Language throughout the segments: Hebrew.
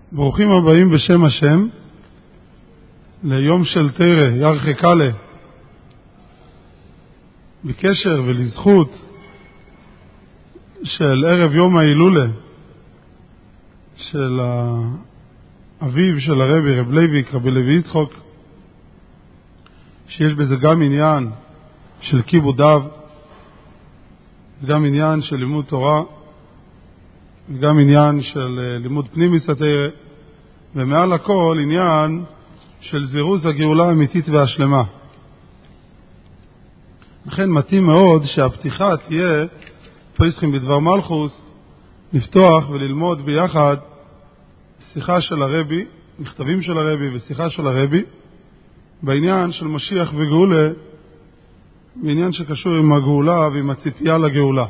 ברוכים הבאים בשם השם ליום של תרא, ירחי קאלה, בקשר ולזכות של ערב יום ההילולה של אביו של הרבי, רב לייביק, רבי לוי יצחוק, שיש בזה גם עניין של כיבוד אב, גם עניין של לימוד תורה, וגם עניין של לימוד פנימיס התורה, ומעל הכל עניין של זירוז הגאולה האמיתית והשלמה. לכן מתאים מאוד שהפתיחה תהיה פריסחים בדבר מלכוס, לפתוח וללמוד ביחד שיחה של הרבי, מכתבים של הרבי ושיחה של הרבי, בעניין של משיח וגאולה, בעניין שקשור עם הגאולה ועם הציפייה לגאולה.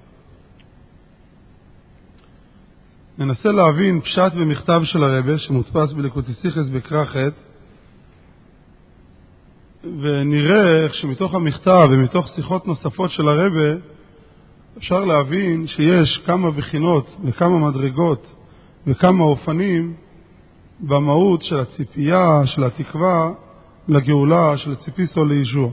ננסה להבין פשט במכתב של הרבי שמודפס בליקוטי סיכס בקרא ח', ונראה איך שמתוך המכתב ומתוך שיחות נוספות של הרבי אפשר להבין שיש כמה בחינות וכמה מדרגות וכמה אופנים במהות של הציפייה, של התקווה לגאולה, של הציפיסו לישוע.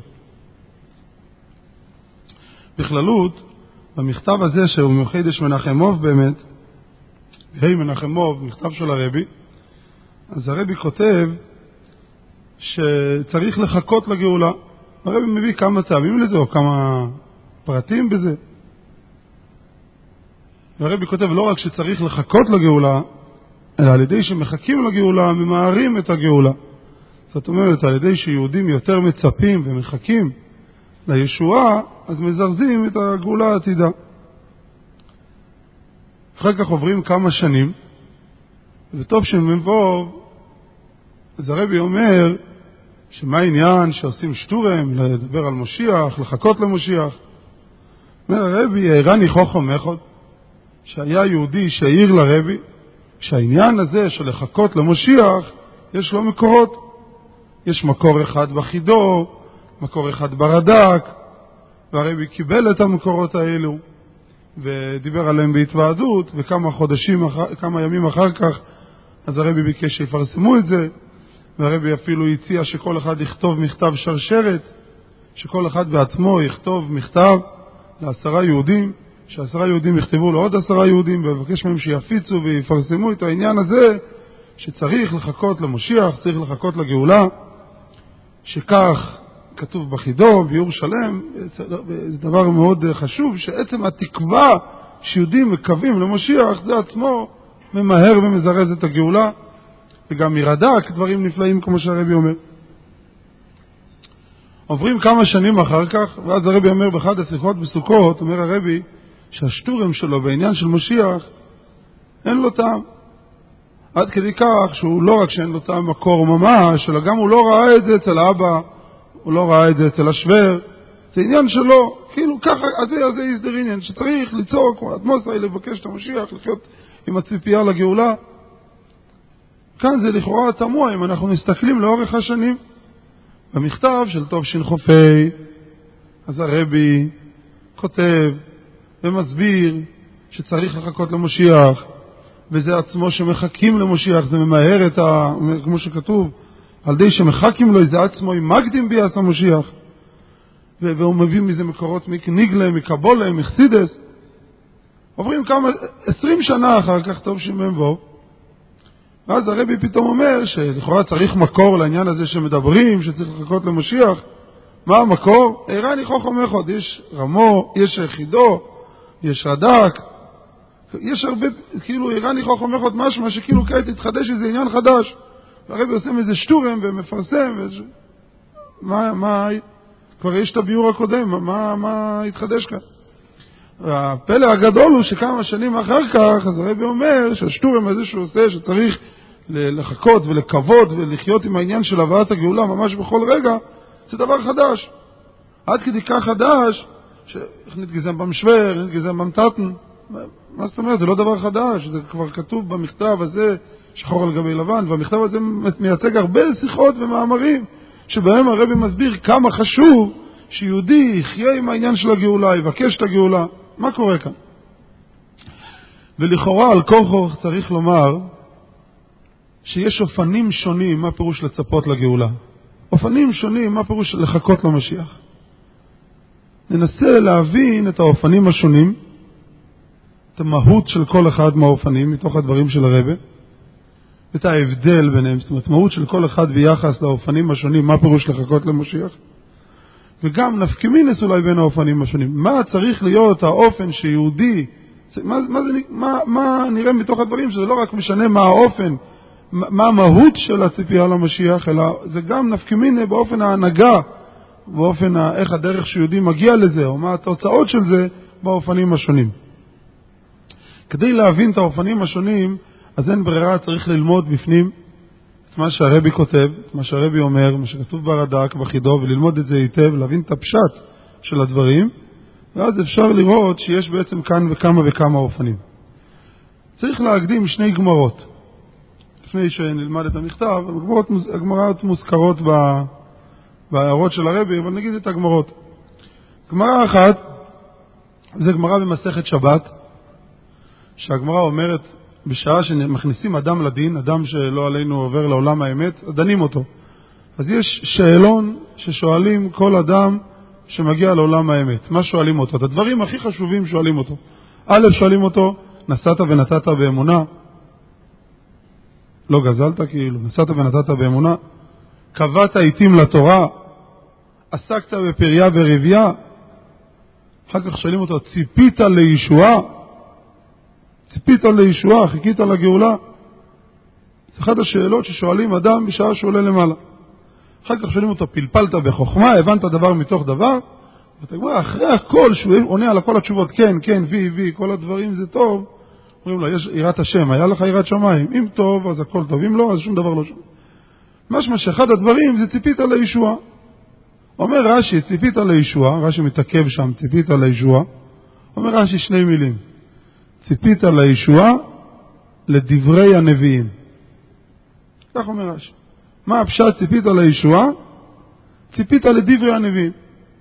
בכללות, במכתב הזה שהוא מיוחדש מנחמוב באמת, מנחמוב, מכתב של הרבי, אז הרבי כותב שצריך לחכות לגאולה. הרבי מביא כמה טעמים לזה או כמה פרטים בזה. הרבי כותב לא רק שצריך לחכות לגאולה, אלא על ידי שמחכים לגאולה ממהרים את הגאולה. זאת אומרת, על ידי שיהודים יותר מצפים ומחכים לישועה, אז מזרזים את הגאולה העתידה. אחר כך עוברים כמה שנים, וטוב שמבוא, אז הרבי אומר שמה העניין שעושים שטורם, לדבר על משיח, לחכות למשיח. אומר הרבי, הערני חוכם אחד, שהיה יהודי שהעיר לרבי, שהעניין הזה של לחכות למשיח, יש לו מקורות. יש מקור אחד בחידו, מקור אחד ברד"ק, והרבי קיבל את המקורות האלו, ודיבר עליהם בהתוועדות, וכמה ימים אחר כך, אז הרבי ביקש שיפרסמו את זה, והרבי אפילו הציע שכל אחד יכתוב מכתב שרשרת, שכל אחד בעצמו יכתוב מכתב ל10 יהודים, ש10 יהודים יכתבו לעוד 10 יהודים, ובקש מהם שיפיצו ויפרסמו את העניין הזה, שצריך לחכות למשיח, צריך לחכות לגאולה, שכך כתוב בחידו, ביור שלם, זה דבר מאוד חשוב, שעצם התקווה שיהודים מקווים למשיח, זה עצמו ממהר ומזרז את הגאולה, וגם מרד"ק דברים נפלאים כמו שהרבי אומר. עוברים כמה שנים אחר כך, ואז הרבי אומר באחד השיחות בסוכות, אומר הרבי שהשטורם שלו בעניין של משיח אין לו טעם. עד כדי כך שהוא לא רק שאין לו טעם מקור ממש, אלא גם הוא לא ראה את זה אצל האבא, הוא לא ראה את זה אצל השוור, זה עניין שלו, כאילו ככה, אז זה הסדר עניין, שצריך לצעוק, כמו אדמוסי, לבקש את המשיח, לחיות עם הציפייה לגאולה. כאן זה לכאורה תמוה, אם אנחנו מסתכלים לאורך השנים. במכתב של טוב שין חופי, אז הרבי כותב ומסביר שצריך לחכות למשיח, וזה עצמו שמחכים למשיח, זה ממהר את כמו שכתוב, על די שמחכים לו, זה עצמו עם מקדים ביאס המשיח, והוא מביא מזה מקורות מקניגלה, מקבולה, מחסידס. עוברים 20 שנה אחר כך, טוב שמבוא, ואז הרבי פתאום אומר שלכאורה צריך מקור לעניין הזה שמדברים, שצריך לחכות למשיח. מה המקור? הערני חוכם אחד, יש רמו, יש חידו, יש רד"ק, יש הרבה, כאילו הערני חוכם אחד משמע שכאילו כעת התחדש איזה עניין חדש. והרבי עושה איזה שטורם ומפרסם, כבר יש את הביור הקודם, מה התחדש כאן? והפלא הגדול הוא שכמה שנים אחר כך, אז הרבי אומר שהשטורם הזה שהוא עושה, שצריך לחכות ולקוות ולחיות עם העניין של הבאת הגאולה ממש בכל רגע, זה דבר חדש. עד כדי כך חדש, נתגזם במשוור, נתגזם במתתן. מה זאת אומרת? זה לא דבר חדש, זה כבר כתוב במכתב הזה, שחור על גבי לבן, והמכתב הזה מייצג הרבה שיחות ומאמרים, שבהם הרבי מסביר כמה חשוב שיהודי יחיה עם העניין של הגאולה, יבקש את הגאולה. מה קורה כאן? ולכאורה על כוחו צריך לומר שיש אופנים שונים, מה פירוש לצפות לגאולה? אופנים שונים, מה פירוש לחכות למשיח? ננסה להבין את האופנים השונים, את המהות של כל אחד מהאופנים, מתוך הדברים של הרבי, את ההבדל ביניהם, זאת אומרת, מהות של כל אחד ביחס לאופנים השונים, מה פירוש לחכות למשיח? וגם נפקמינס אולי בין האופנים השונים. מה צריך להיות האופן שיהודי, מה נראה מתוך הדברים, שזה לא רק משנה מה האופן, מה המהות של הציפייה למשיח, אלא זה גם נפקמינה באופן ההנהגה, באופן איך הדרך שיהודי מגיע לזה, או מה התוצאות של זה באופנים השונים. כדי להבין את האופנים השונים, אז אין ברירה, צריך ללמוד בפנים את מה שהרבי כותב, את מה שהרבי אומר, מה שכתוב ברד"ק, בחידו, וללמוד את זה היטב, להבין את הפשט של הדברים, ואז אפשר לראות שיש בעצם כאן וכמה אופנים. צריך להקדים שני גמרות. לפני שנלמד את המכתב, הגמרות מוזכרות בהערות של הרבי, אבל נגיד את הגמרות. גמרה אחת, זה גמרה במסכת שבת, שהגמרה אומרת, בשעה שמכניסים אדם לדין, אדם שלא עלינו עובר לעולם האמת, דנים אותו. אז יש שאלון ששואלים כל אדם שמגיע לעולם האמת. מה שואלים אותו? את הדברים הכי חשובים שואלים אותו. א', שואלים אותו, נסעת ונתת באמונה? לא גזלת כאילו, נסעת ונתת באמונה? קבעת עיתים לתורה? עסקת בפריה ורבייה? אחר כך שואלים אותו, ציפית לישועה? ציפית לישועה, חיכית לגאולה? זה אחת השאלות ששואלים אדם בשעה שעולה למעלה. אחר כך שואלים אותו, פלפלת בחוכמה, הבנת דבר מתוך דבר? ואתה אומר, אחרי הכל, שהוא עונה על כל התשובות, כן, כן, וי, כל הדברים זה טוב, אומרים לו, יש יראת השם, היה לך יראת שמיים, אם טוב, אז הכל טוב, אם לא, אז שום דבר לא שום. משמע שאחד הדברים זה ציפית לישועה. אומר רש"י, ציפית לישועה, רש"י מתעכב שם, ציפית לישועה, אומר רש"י שני מילים, ציפית לישועה לדברי הנביאים. כך אומר רש"י. מה הפשט ציפית לישועה? ציפית לדברי הנביאים.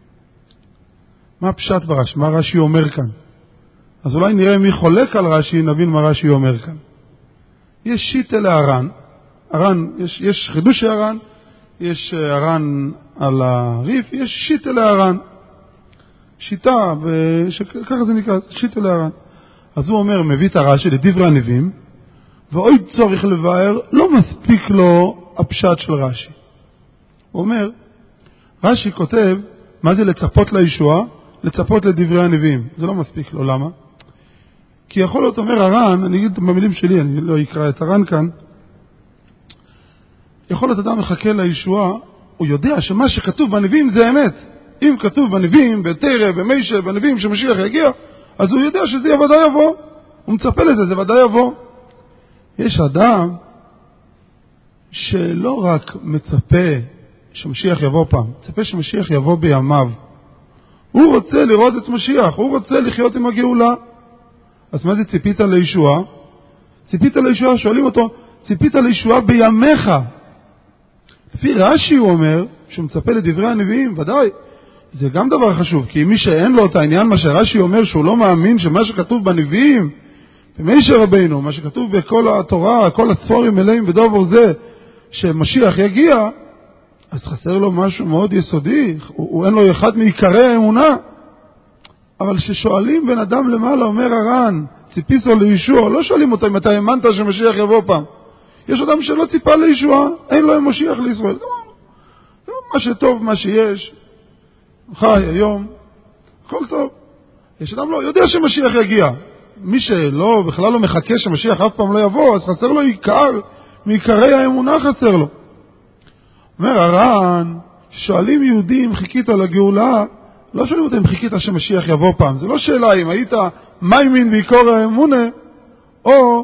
מה הפשט ברש"י? מה רש"י אומר כאן? אז אולי נראה מי חולק על רש"י, נבין מה רש"י אומר כאן. יש שיטה להר"ן, יש חידוש הר"ן, יש הר"ן על הריף, יש שיטה להר"ן. שיטה, ככה זה נקרא, שיטה להר"ן. אז הוא אומר, מביא את הרש"י לדברי הנביאים, ואוי צורך לבאר, לא מספיק לו הפשט של רש"י. הוא אומר, רש"י כותב, מה זה לצפות לישועה? לצפות לדברי הנביאים. זה לא מספיק לו, למה? כי יכול להיות, אומר הר"ן, אני אגיד במילים שלי, אני לא אקרא את הר"ן כאן, יכול להיות אדם מחכה לישועה, הוא יודע שמה שכתוב בנביאים זה אמת. אם כתוב בנביאים, בתרא, במשה, בנביאים שמשיח יגיע, אז הוא יודע שזה ודאי יבוא. הוא מצפה לזה, זה ודאי יבוא. יש אדם שלא רק מצפה שמשיח יבוא פעם, מצפה שמשיח יבוא בימיו. הוא רוצה לראות את משיח, הוא רוצה לחיות עם הגאולה. אז מה זה ציפית לישועה? ציפית לישועה, שואלים אותו, ציפית לישועה בימיך. לפי רש"י הוא אומר, שהוא מצפה לדברי הנביאים, ודאי. זה גם דבר חשוב, כי מי שאין לו את העניין, מה שרש"י אומר, שהוא לא מאמין שמה שכתוב בנביאים, במשה רבינו, מה שכתוב בכל התורה, כל הספרים מלאים בדבר זה, שמשיח יגיע, אז חסר לו משהו מאוד יסודי, הוא אין לו אחד מעיקרי האמונה. אבל ששואלים בן אדם למעלה, אומר הר"ן, ציפיסו לישוע, לא שואלים אותו אם אתה האמנת שמשיח יבוא פעם. יש אדם שלא ציפה לישועה, אין לו משיח לישראל. מה שטוב, מה שיש, חי היום, הכל טוב. יש אדם לא יודע שמשיח יגיע. מי שלא, בכלל לא מחכה שמשיח אף פעם לא יבוא, אז חסר לו עיקר, מעיקרי האמונה חסר לו. אומר הר"ן, שואלים יהודים, חיכית לגאולה, לא שואלים אותם, חיכית שמשיח יבוא פעם. זה לא שאלה אם היית מאמין בעיקר האמונה, או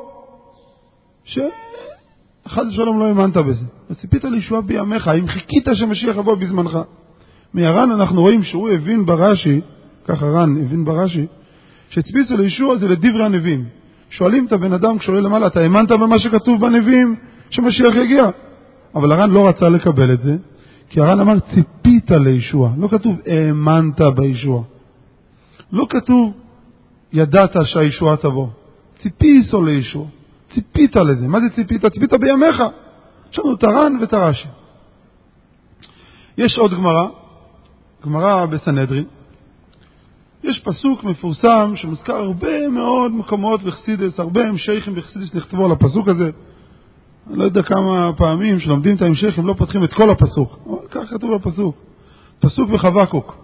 חס ושלום לא האמנת בזה. וציפית לישועה בימיך, אם חיכית שמשיח יבוא בזמנך. מהר"ן אנחנו רואים שהוא הבין ברש"י, ככה הר"ן הבין ברש"י, שציפיסו לישועה זה לדברי הנביאים. שואלים את הבן אדם כשעולה למעלה, אתה האמנת במה שכתוב בנביאים שמשיח יגיע? אבל הר"ן לא רצה לקבל את זה, כי הר"ן אמר ציפית לישועה. לא כתוב האמנת בישועה. לא כתוב ידעת שהישועה תבוא. ציפיסו לישועה. ציפית לזה. מה זה ציפית? ציפית בימיך. יש לנו תרן ותרש"י. יש עוד גמרא בסנהדרין. יש פסוק מפורסם שמוזכר הרבה מאוד מקומות בחסידות, הרבה המשכים בחסידות נכתבו על הפסוק הזה. אני לא יודע כמה פעמים שלומדים את ההמשך, הם לא פותחים את כל הפסוק. אבל כך כתוב בפסוק. פסוק בחבקוק.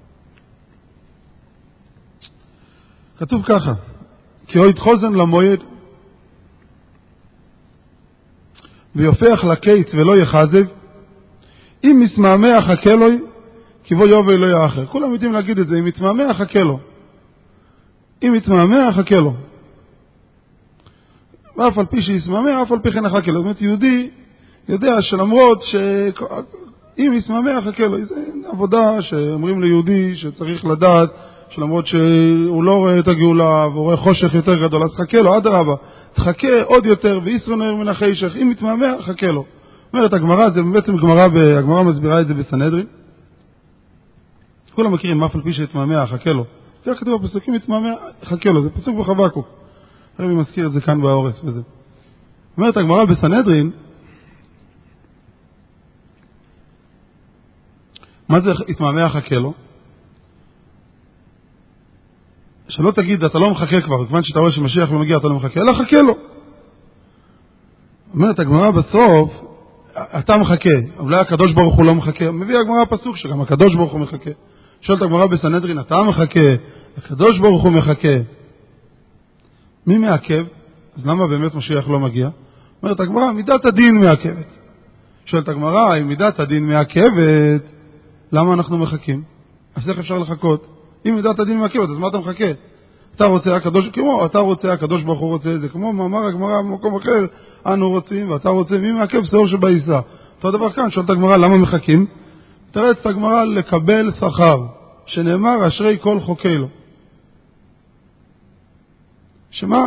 כתוב ככה, כי אוהד חוזן למועד, ויופח לקיץ ולא יחזב, אם מסמאמע חכה לו, כי בו יובל לא יאחר. כולם יודעים להגיד את זה, אם מתמאמע חכה לו. אם מתמאמע חכה לו. ואף על פי שיסמאמע, אף על פי כן חכה לו. זאת אומרת, יהודי יודע שלמרות שאם יסמאמע חכה לו, זו עבודה שאומרים ליהודי שצריך לדעת, שלמרות שהוא לא רואה את הגאולה והוא רואה חושך יותר גדול, אז חכה לו, עד הרבה, תחכה עוד יותר וישרונר מן החשך, אם מתמאמע חכה לו. אומרת הגמרא, זה בעצם הגמרא מסבירה את זה בסנהדרין. כולם מכירים, אף על פי שיתמאמע חכה לו. כך כתוב בפסוקים, יתמאמע חכה לו, זה פסוק בחבקוק. הרבי מזכיר את זה כאן באורס וזה. אומרת הגמרא בסנהדרין, מה זה יתמאמע חכה לו? שלא תגיד, אתה לא מחכה כבר, כיוון שאתה רואה שמשיח לא מגיע, אתה לא מחכה, אלא חכה לו. אומרת הגמרא בסוף, אתה מחכה, אולי הקדוש ברוך הוא לא מחכה, מביא הגמרא פסוק שגם הקדוש ברוך הוא מחכה. שואלת הגמרא בסנהדרין, אתה מחכה, הקדוש ברוך הוא מחכה. מי מעכב? אז למה באמת משיח לא מגיע? אומרת הגמרא, מידת הדין מעכבת. שואלת הגמרא, אם מידת הדין מעכבת, למה אנחנו מחכים? אז איך אפשר לחכות? אם מידת הדין מעכבת, אז מה אתה מחכה? אתה רוצה הקדוש ברוך הוא רוצה, זה כמו מאמר הגמרא במקום אחר, אנו רוצים ואתה רוצה, מי מעכב? שאור שבעיסה. אותו דבר כאן, שואלת הגמרא, למה מחכים? תראה את הגמרא לקבל שכר, שנאמר אשרי כל חוקי לו. שמה?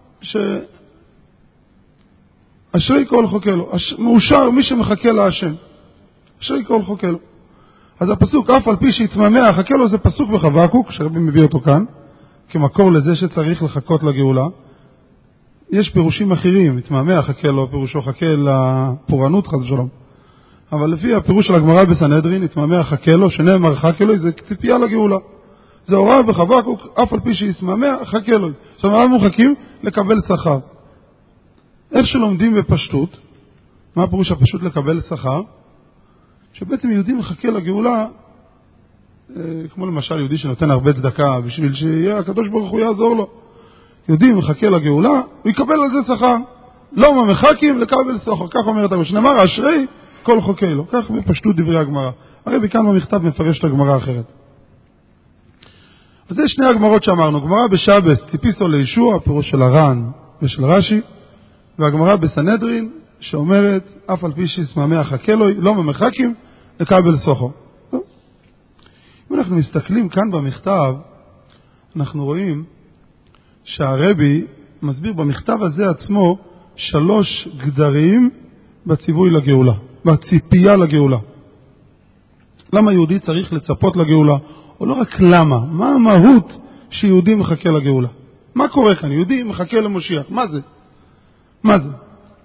אשרי כל חוקי לו. מאושר מי שמחכה להשם. אשרי כל חוקי לו. אז הפסוק, אף על פי שיתמאמע חכה לו, זה פסוק בחבקוק, שרבי מביא אותו כאן, כמקור לזה שצריך לחכות לגאולה. יש פירושים אחרים, יתמאמע חכה לו, פירושו חכה לפורענות חס ושלום. אבל לפי הפירוש של הגמרא בסנהדרין, יתמאמע חכה לו, שנאמר חכה לו, זה ציפייה לגאולה. זה הוראה בחבקוק, אף על פי שיתמאמע חכה לו. זאת אומרת, אנחנו מחכים לקבל שכר. איך שלומדים בפשטות, מה הפירוש הפשוט לקבל שכר? שבעצם יהודי מחכה לגאולה, כמו למשל יהודי שנותן הרבה צדקה בשביל שהקדוש ברוך הוא יעזור לו. יהודי מחכה לגאולה, הוא יקבל על זה שכר. לא מחכים לקבל שכר. כך אומרת הגמרא, שנאמר אשרי כל חוקי לו. כך בפשטות דברי הגמרא. הרי כאן במכתב מפרש את הגמרא אחרת. אז זה שני הגמרות שאמרנו. גמרא בשבס, ציפיסו לישוע, הפירוש של הר"ן ושל רש"י, והגמרא בסנהדרין, שאומרת, אף על פי שיתמאמע חכה לו, לא מחכים לקבל שכר. אם אנחנו מסתכלים כאן במכתב, אנחנו רואים שהרבי מסביר במכתב הזה עצמו 3 גדרים בציווי לגאולה, בציפייה לגאולה. למה יהודי צריך לצפות לגאולה? או לא רק למה, מה המהות שיהודי מחכה לגאולה? מה קורה כאן? יהודי מחכה למשיח, מה זה? מה זה?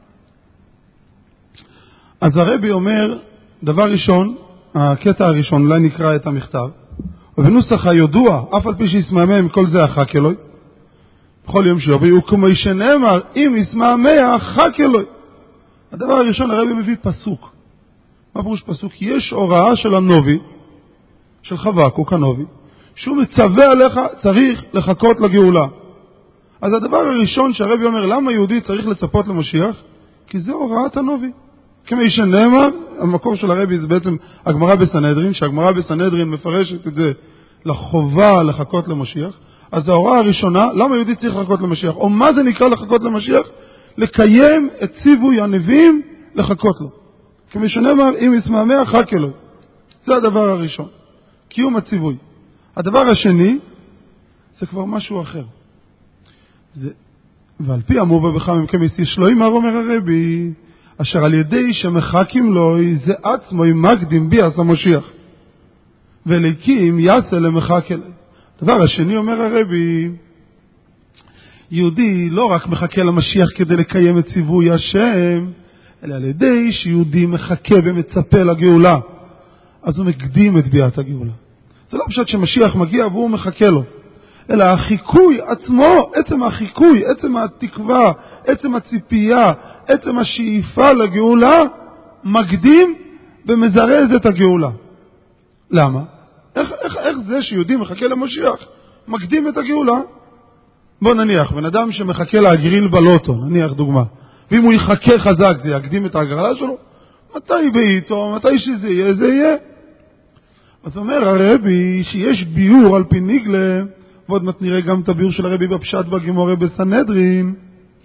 אז הרבי אומר, דבר ראשון, הקטע הראשון, אולי נקרא את המכתב, ובנוסח הידוע, אף על פי שיסמאמע עם כל זה חכה לו, בכל יום שיובי, וכמו שנאמר, אם יסמאמע חכה לו. הדבר הראשון, הרבי מביא פסוק. מה פירוש פסוק? יש הוראה של הנובי, של חבקוק הנובי, שהוא מצווה עליך, צריך לחכות לגאולה. אז הדבר הראשון שהרבי אומר, למה יהודי צריך לצפות למשיח? כי זה הוראת הנובי. כמו שנאמר, המקור של הרבי זה בעצם הגמרא בסנהדרין, שהגמרא בסנהדרין מפרשת את זה לחובה לחכות למשיח. אז ההוראה הראשונה, למה יהודי צריך לחכות למשיח? או מה זה נקרא לחכות למשיח? לקיים את ציווי הנביאים לחכות לו. כמו שנאמר, אם יסמאמע חכה לו. זה הדבר הראשון. קיום הציווי. הדבר השני, זה כבר משהו אחר. ועל פי המובא בחמם כמסיס שלו, אומר הרבי, אשר על ידי שמחכים לו, זה עצמו מקדים ביאס המשיח. וליקים יעשה למחכה לו. דבר השני אומר הרבי, יהודי לא רק מחכה למשיח כדי לקיים את ציווי השם, אלא על ידי שיהודי מחכה ומצפה לגאולה, אז הוא מקדים את ביאת הגאולה. זה לא פשוט שמשיח מגיע והוא מחכה לו, אלא החיקוי עצמו, עצם החיקוי, עצם התקווה, עצם הציפייה, עצם השאיפה לגאולה, מקדים ומזרז את הגאולה. למה? איך זה שיהודי מחכה למשיח מקדים את הגאולה? בוא נניח, בן אדם שמחכה להגריל בלוטו, נניח דוגמה, ואם הוא יחכה חזק זה יקדים את ההגרלה שלו? מתי בעיתו, מתי שזה יהיה, זה יהיה. אז אומר הרבי שיש ביור על פי ניגלה, ועוד מעט נראה גם את הביור של הרבי בפשט בגמרא בסנהדרין,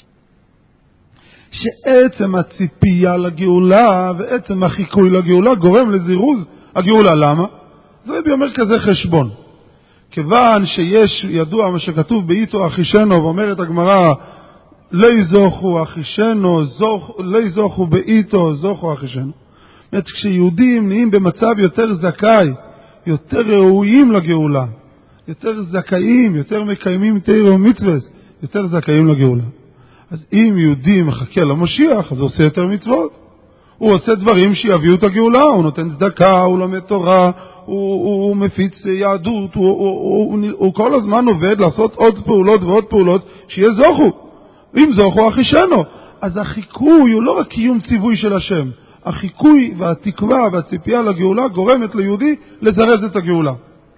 שעצם הציפייה לגאולה ועצם החיקוי לגאולה גורם לזירוז הגאולה. למה? זה הרבי אומר כזה חשבון. כיוון שיש ידוע מה שכתוב באיתו אחישנו, ואומרת הגמרא, לא יזוכו אחישנו, לא יזוכו באיתו, זוכו אחישנו. זאת אומרת, כשיהודים נהיים במצב יותר זכאי, יותר ראויים לגאולה, יותר זכאים, יותר מקיימים תורה ומצוות, יותר זכאים לגאולה. אז אם יהודי מחכה למשיח, אז הוא עושה יותר מצוות. הוא עושה דברים שיביאו את הגאולה, הוא נותן צדקה, הוא לומד תורה, הוא מפיץ יהדות, הוא כל הזמן עובד לעשות עוד פעולות ועוד פעולות, שיהיה זוכו. אם זוכו אחישנו, אז החיקוי הוא לא רק קיום ציווי של השם, החיקוי והתקווה והציפייה לגאולה גורמת ליהודי לזרז את הגאולה.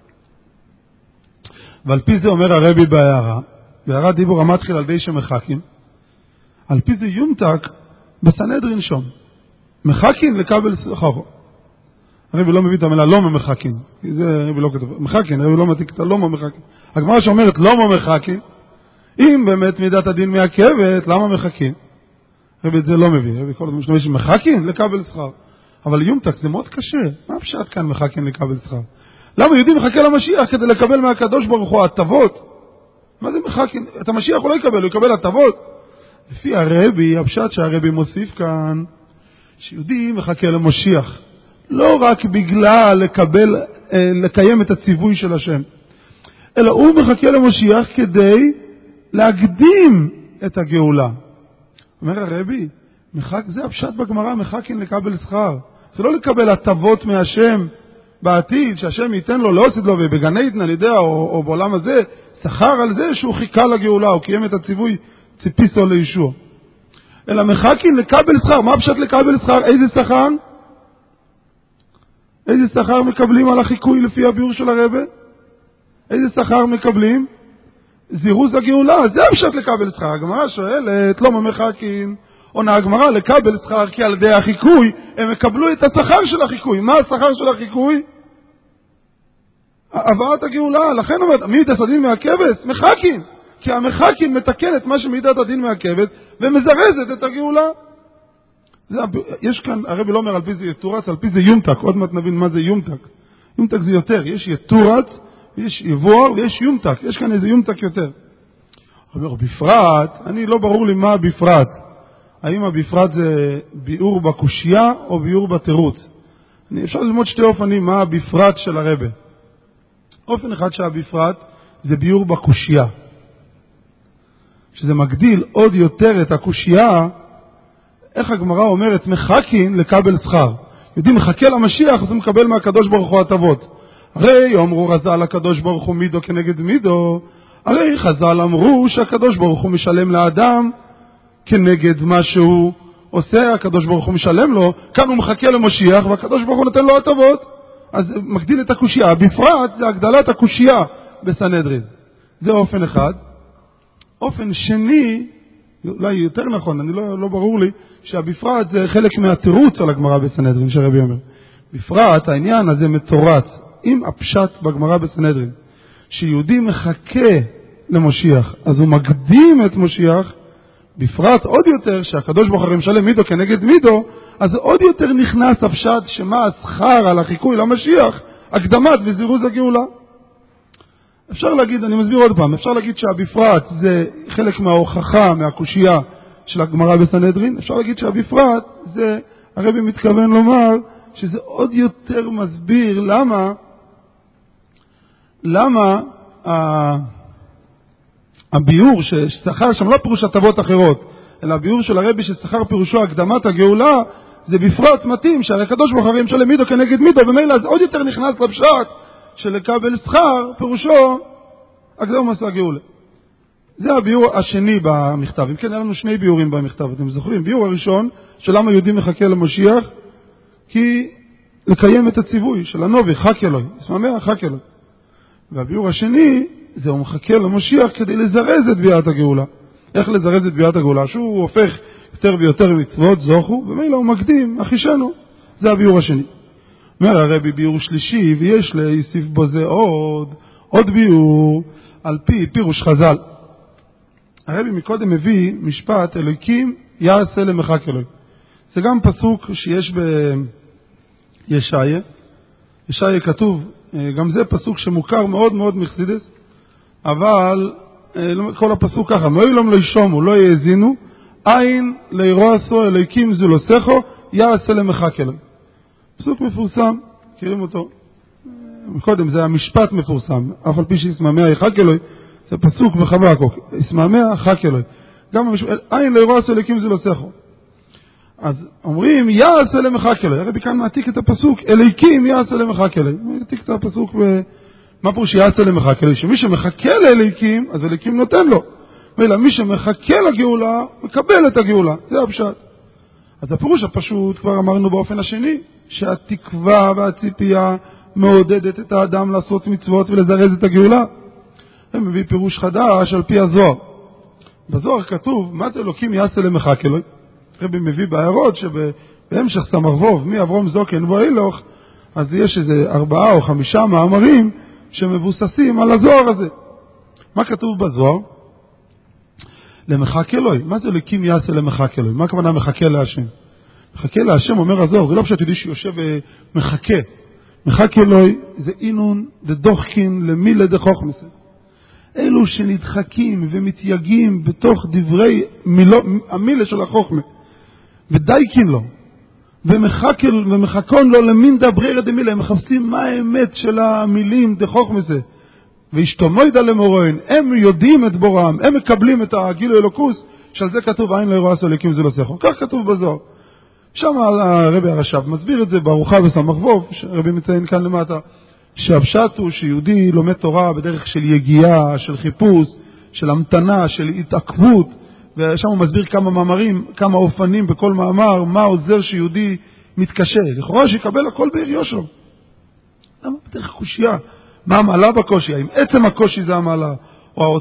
ועל פי זה אומר הרבי בהערה דיבור המתחיל על די שמחכים, על פי זה יומתק בסנהדרין שום. מחכין לקבל סחרו. הרבי לא מביא את המילה לא ממחכין, כי זה הרבי לא כתוב. מחכין, הרבי לא מתיק את הלא ממחכין. הגמרא שאומרת לא ממחכין, אם באמת מידת הדין מעכבת, למה מחכין? הרבי את זה לא מביא. הרבי כל הזמן משתמש מחכין לקבל שכר. אבל יומתק זה מאוד קשה. מה פשט כאן מחכין לקבל שכר? למה יהודי מחכה למשיח כדי לקבל מהקדוש ברוך הוא הטבות? מה זה מחכין? את המשיח הוא לא יקבל, הוא יקבל הטבות. לפי הרבי, הפשט שהרבי מוסיף כאן, שיהודי מחכה למשיח, לא רק בגלל לקיים את הציווי של השם, אלא הוא מחכה למשיח כדי להקדים את הגאולה. אומר הרבי, זה הפשט בגמרא, מחכין לקבל שכר. זה לא לקבל הטבות מהשם בעתיד, שהשם ייתן לו, לא עשית לו, ובגן עדן, אני יודע, או בעולם הזה, שכר על זה שהוא חיכה לגאולה, הוא קיים את הציווי, ציפיסו לישוע. אלא מחכין לקבל שכר. מה פשט לקבל שכר? איזה שכר? איזה שכר מקבלים על החיקוי לפי הביור של הרבי? איזה שכר מקבלים? זירוז הגאולה. זה פשט לקבל שכר. הגמרא שואלת, לא מחכין, עונה הגמרא לקבל שכר, כי על ידי החיקוי הם מקבלו את השכר של החיקוי. מה השכר של החיקוי? הבאת הגאולה. לכן אומרת, מידת הדין מהכבש? מחכין. כי המחכין מתקן את מה שמידת הדין מעכבת ומזרזת את הגאולה. יש כאן, הרבי לא אומר על פי זה יתורץ, על פי זה יומתק. עוד מעט נבין מה זה יומתק. יומתק זה יותר, יש יתורץ, יש יבואר ויש יומתק. יש כאן איזה יומתק יותר. אומר בפרט, אני לא ברור לי מה בפרט. האם הבפרט זה ביאור בקושיה או ביאור בתירוץ. אפשר ללמוד שתי אופנים מה הבפרט של הרבי. אופן אחד שהבפרט זה ביאור בקושיה, שזה מגדיל עוד יותר את הקושיה. איך הגמרא אומרת מחכין לקבל שכר? יודעים מחכה למשיח, אז הוא מקבל מהקדוש ברוך הוא הטבות. הרי אמרו חז"ל הקדוש ברוך הוא מידו כנגד מידו. הרי חז"ל אמרו שהקדוש ברוך הוא משלם לאדם כנגד מה שהוא עושה, הקדוש ברוך הוא משלם לו. כאן הוא מחכה למשיח והקדוש ברוך הוא נותן לו הטבות, אז מגדיל את הקושיה. בפרט זה הגדלת הקושיה בסנהדרין. זה אופן אחד. אופן שני, אולי יותר נכון, אני לא ברור לי, שהבפרט זה חלק מהתירוץ על הגמרא בסנהדרין שהרבי אומר. בפרט העניין הזה מתורץ עם הפשט בגמרא בסנהדרין, שיהודי מחכה למשיח, אז הוא מקדים את משיח. בפרט עוד יותר שהקדוש ברוך הוא משלם מידו כנגד מידו, אז עוד יותר נכנס הפשט שמה השכר על החיקוי למשיח, הקדמת וזירוז הגאולה. אפשר להגיד, אני מסביר עוד פעם, אפשר להגיד שהבפרט זה חלק מההוכחה, מהקושייה של הגמרא בסנהדרין. אפשר להגיד שהבפרט זה, הרבי מתכוון לומר, שזה עוד יותר מסביר למה הביור ששכר שם לא פירוש הטבות אחרות, אלא הביור של הרבי ששכר פירושו הקדמת הגאולה, זה בפרט מתאים, שהרי הקדוש ברוך הוא משלם מידו כנגד מידו, ומילא אז עוד יותר נכנס לפשט של לקבל שכר, פירושו הקדום עשה גאולה. זה הביור השני במכתב. אם כן, היה לנו שני ביורים במכתב, אתם זוכרים? ביור הראשון, שלמה יהודי מחכה למשיח, כי לקיים את הציווי של הנובי, חכה אלוהי, ישמח חכה אלוהי. והביור השני, זה הוא מחכה למשיח כדי לזרז את ביאת הגאולה. איך לזרז את ביאת הגאולה? שהוא הופך יותר ויותר מצוות זוכו, ומילא הוא מקדים, אחישנו. זה הביור השני. אומר הרבי ביור שלישי, ויש להוסיף בו זה עוד ביור, על פי פירוש חז"ל. הרבי מקודם מביא משפט, אלוהיקים יעשה למחק אלוהי. זה גם פסוק שיש בישעיה. ישעיה כתוב, גם זה פסוק שמוכר מאוד מאוד מחסידס, אבל כל הפסוק ככה, מאילום לא ישומו, לא יאזינו, עין לירוע עשו, אלוהיקים זולוסכו, יעשה למחק אלוהי. פסוק מפורסם, מכירים אותו. קודם זה המשפט מפורסם, אף על פי שישמעיה יחק אלוהי, זה פסוק בחב"ק, ישמעיה חק אלוהי. גם עין לירוע עשו, אלוהיקים זולוסכו. אז אומרים, יעשה למחק אלוהי. הרבי כאן מעתיק את הפסוק, אלוהיקים יעשה למחק אלוהי. מעתיק את הפסוק מה פירוש יעשה למחק אלוהי? שמי שמחכה לאלוהיקים, אז אלוהיקים נותן לו. ואלא מי שמחכה לגאולה, מקבל את הגאולה. זה הפשט. אז הפירוש הפשוט, כבר אמרנו באופן השני, שהתקווה והציפייה מעודדת את האדם לעשות מצוות ולזרז את הגאולה. הם מביא פירוש חדש על פי הזוהר. בזוהר כתוב, מה זה אלוהיקים יעשה למחק אלוהי? רבי מביא בהערות שבהמשך סמ"ו, מאברום זוקן ואילוך, אז יש איזה 4 או 5 מאמרים שמבוססים על הזוהר הזה. מה כתוב בזוהר? למחק אלוהי. מה זה אלוהיקים יעשה למחק אלוהי? מה הכוונה מחכה להשם? מחכה להשם, אומר הזוהר, זה לא פשוט ידי שיושב ומחכה. מחכה אלוהי זה אינון דדוחקין למילה דחוכמסה. אלו שנדחקים ומתייגים בתוך דברי המילה של החוכמה, ודייקין לו, ומחכון לו למין דברי דמילה, הם מחפשים מה האמת של המילים דחוכמסה, וישתומוידע למורן, הם יודעים את בורם, הם מקבלים את הגילו אלוקוס, שעל זה כתוב עין לא ירוע עשו אלוהיקים זולוסכו. כך כתוב בזוהר. שם הרבי הרש"ב מסביר את זה בארוחה בסמ"ו, שהרבי מציין כאן למטה, שהפשט הוא שיהודי לומד תורה בדרך של יגיעה, של חיפוש, של המתנה, של התעכבות, ושם הוא מסביר כמה מאמרים, כמה אופנים בכל מאמר, מה עוזר שיהודי מתקשה. לכאורה שיקבל הכל בעיריו שלו. למה בדרך קושייה? מה המעלה בקושי? האם עצם הקושי זה המעלה, או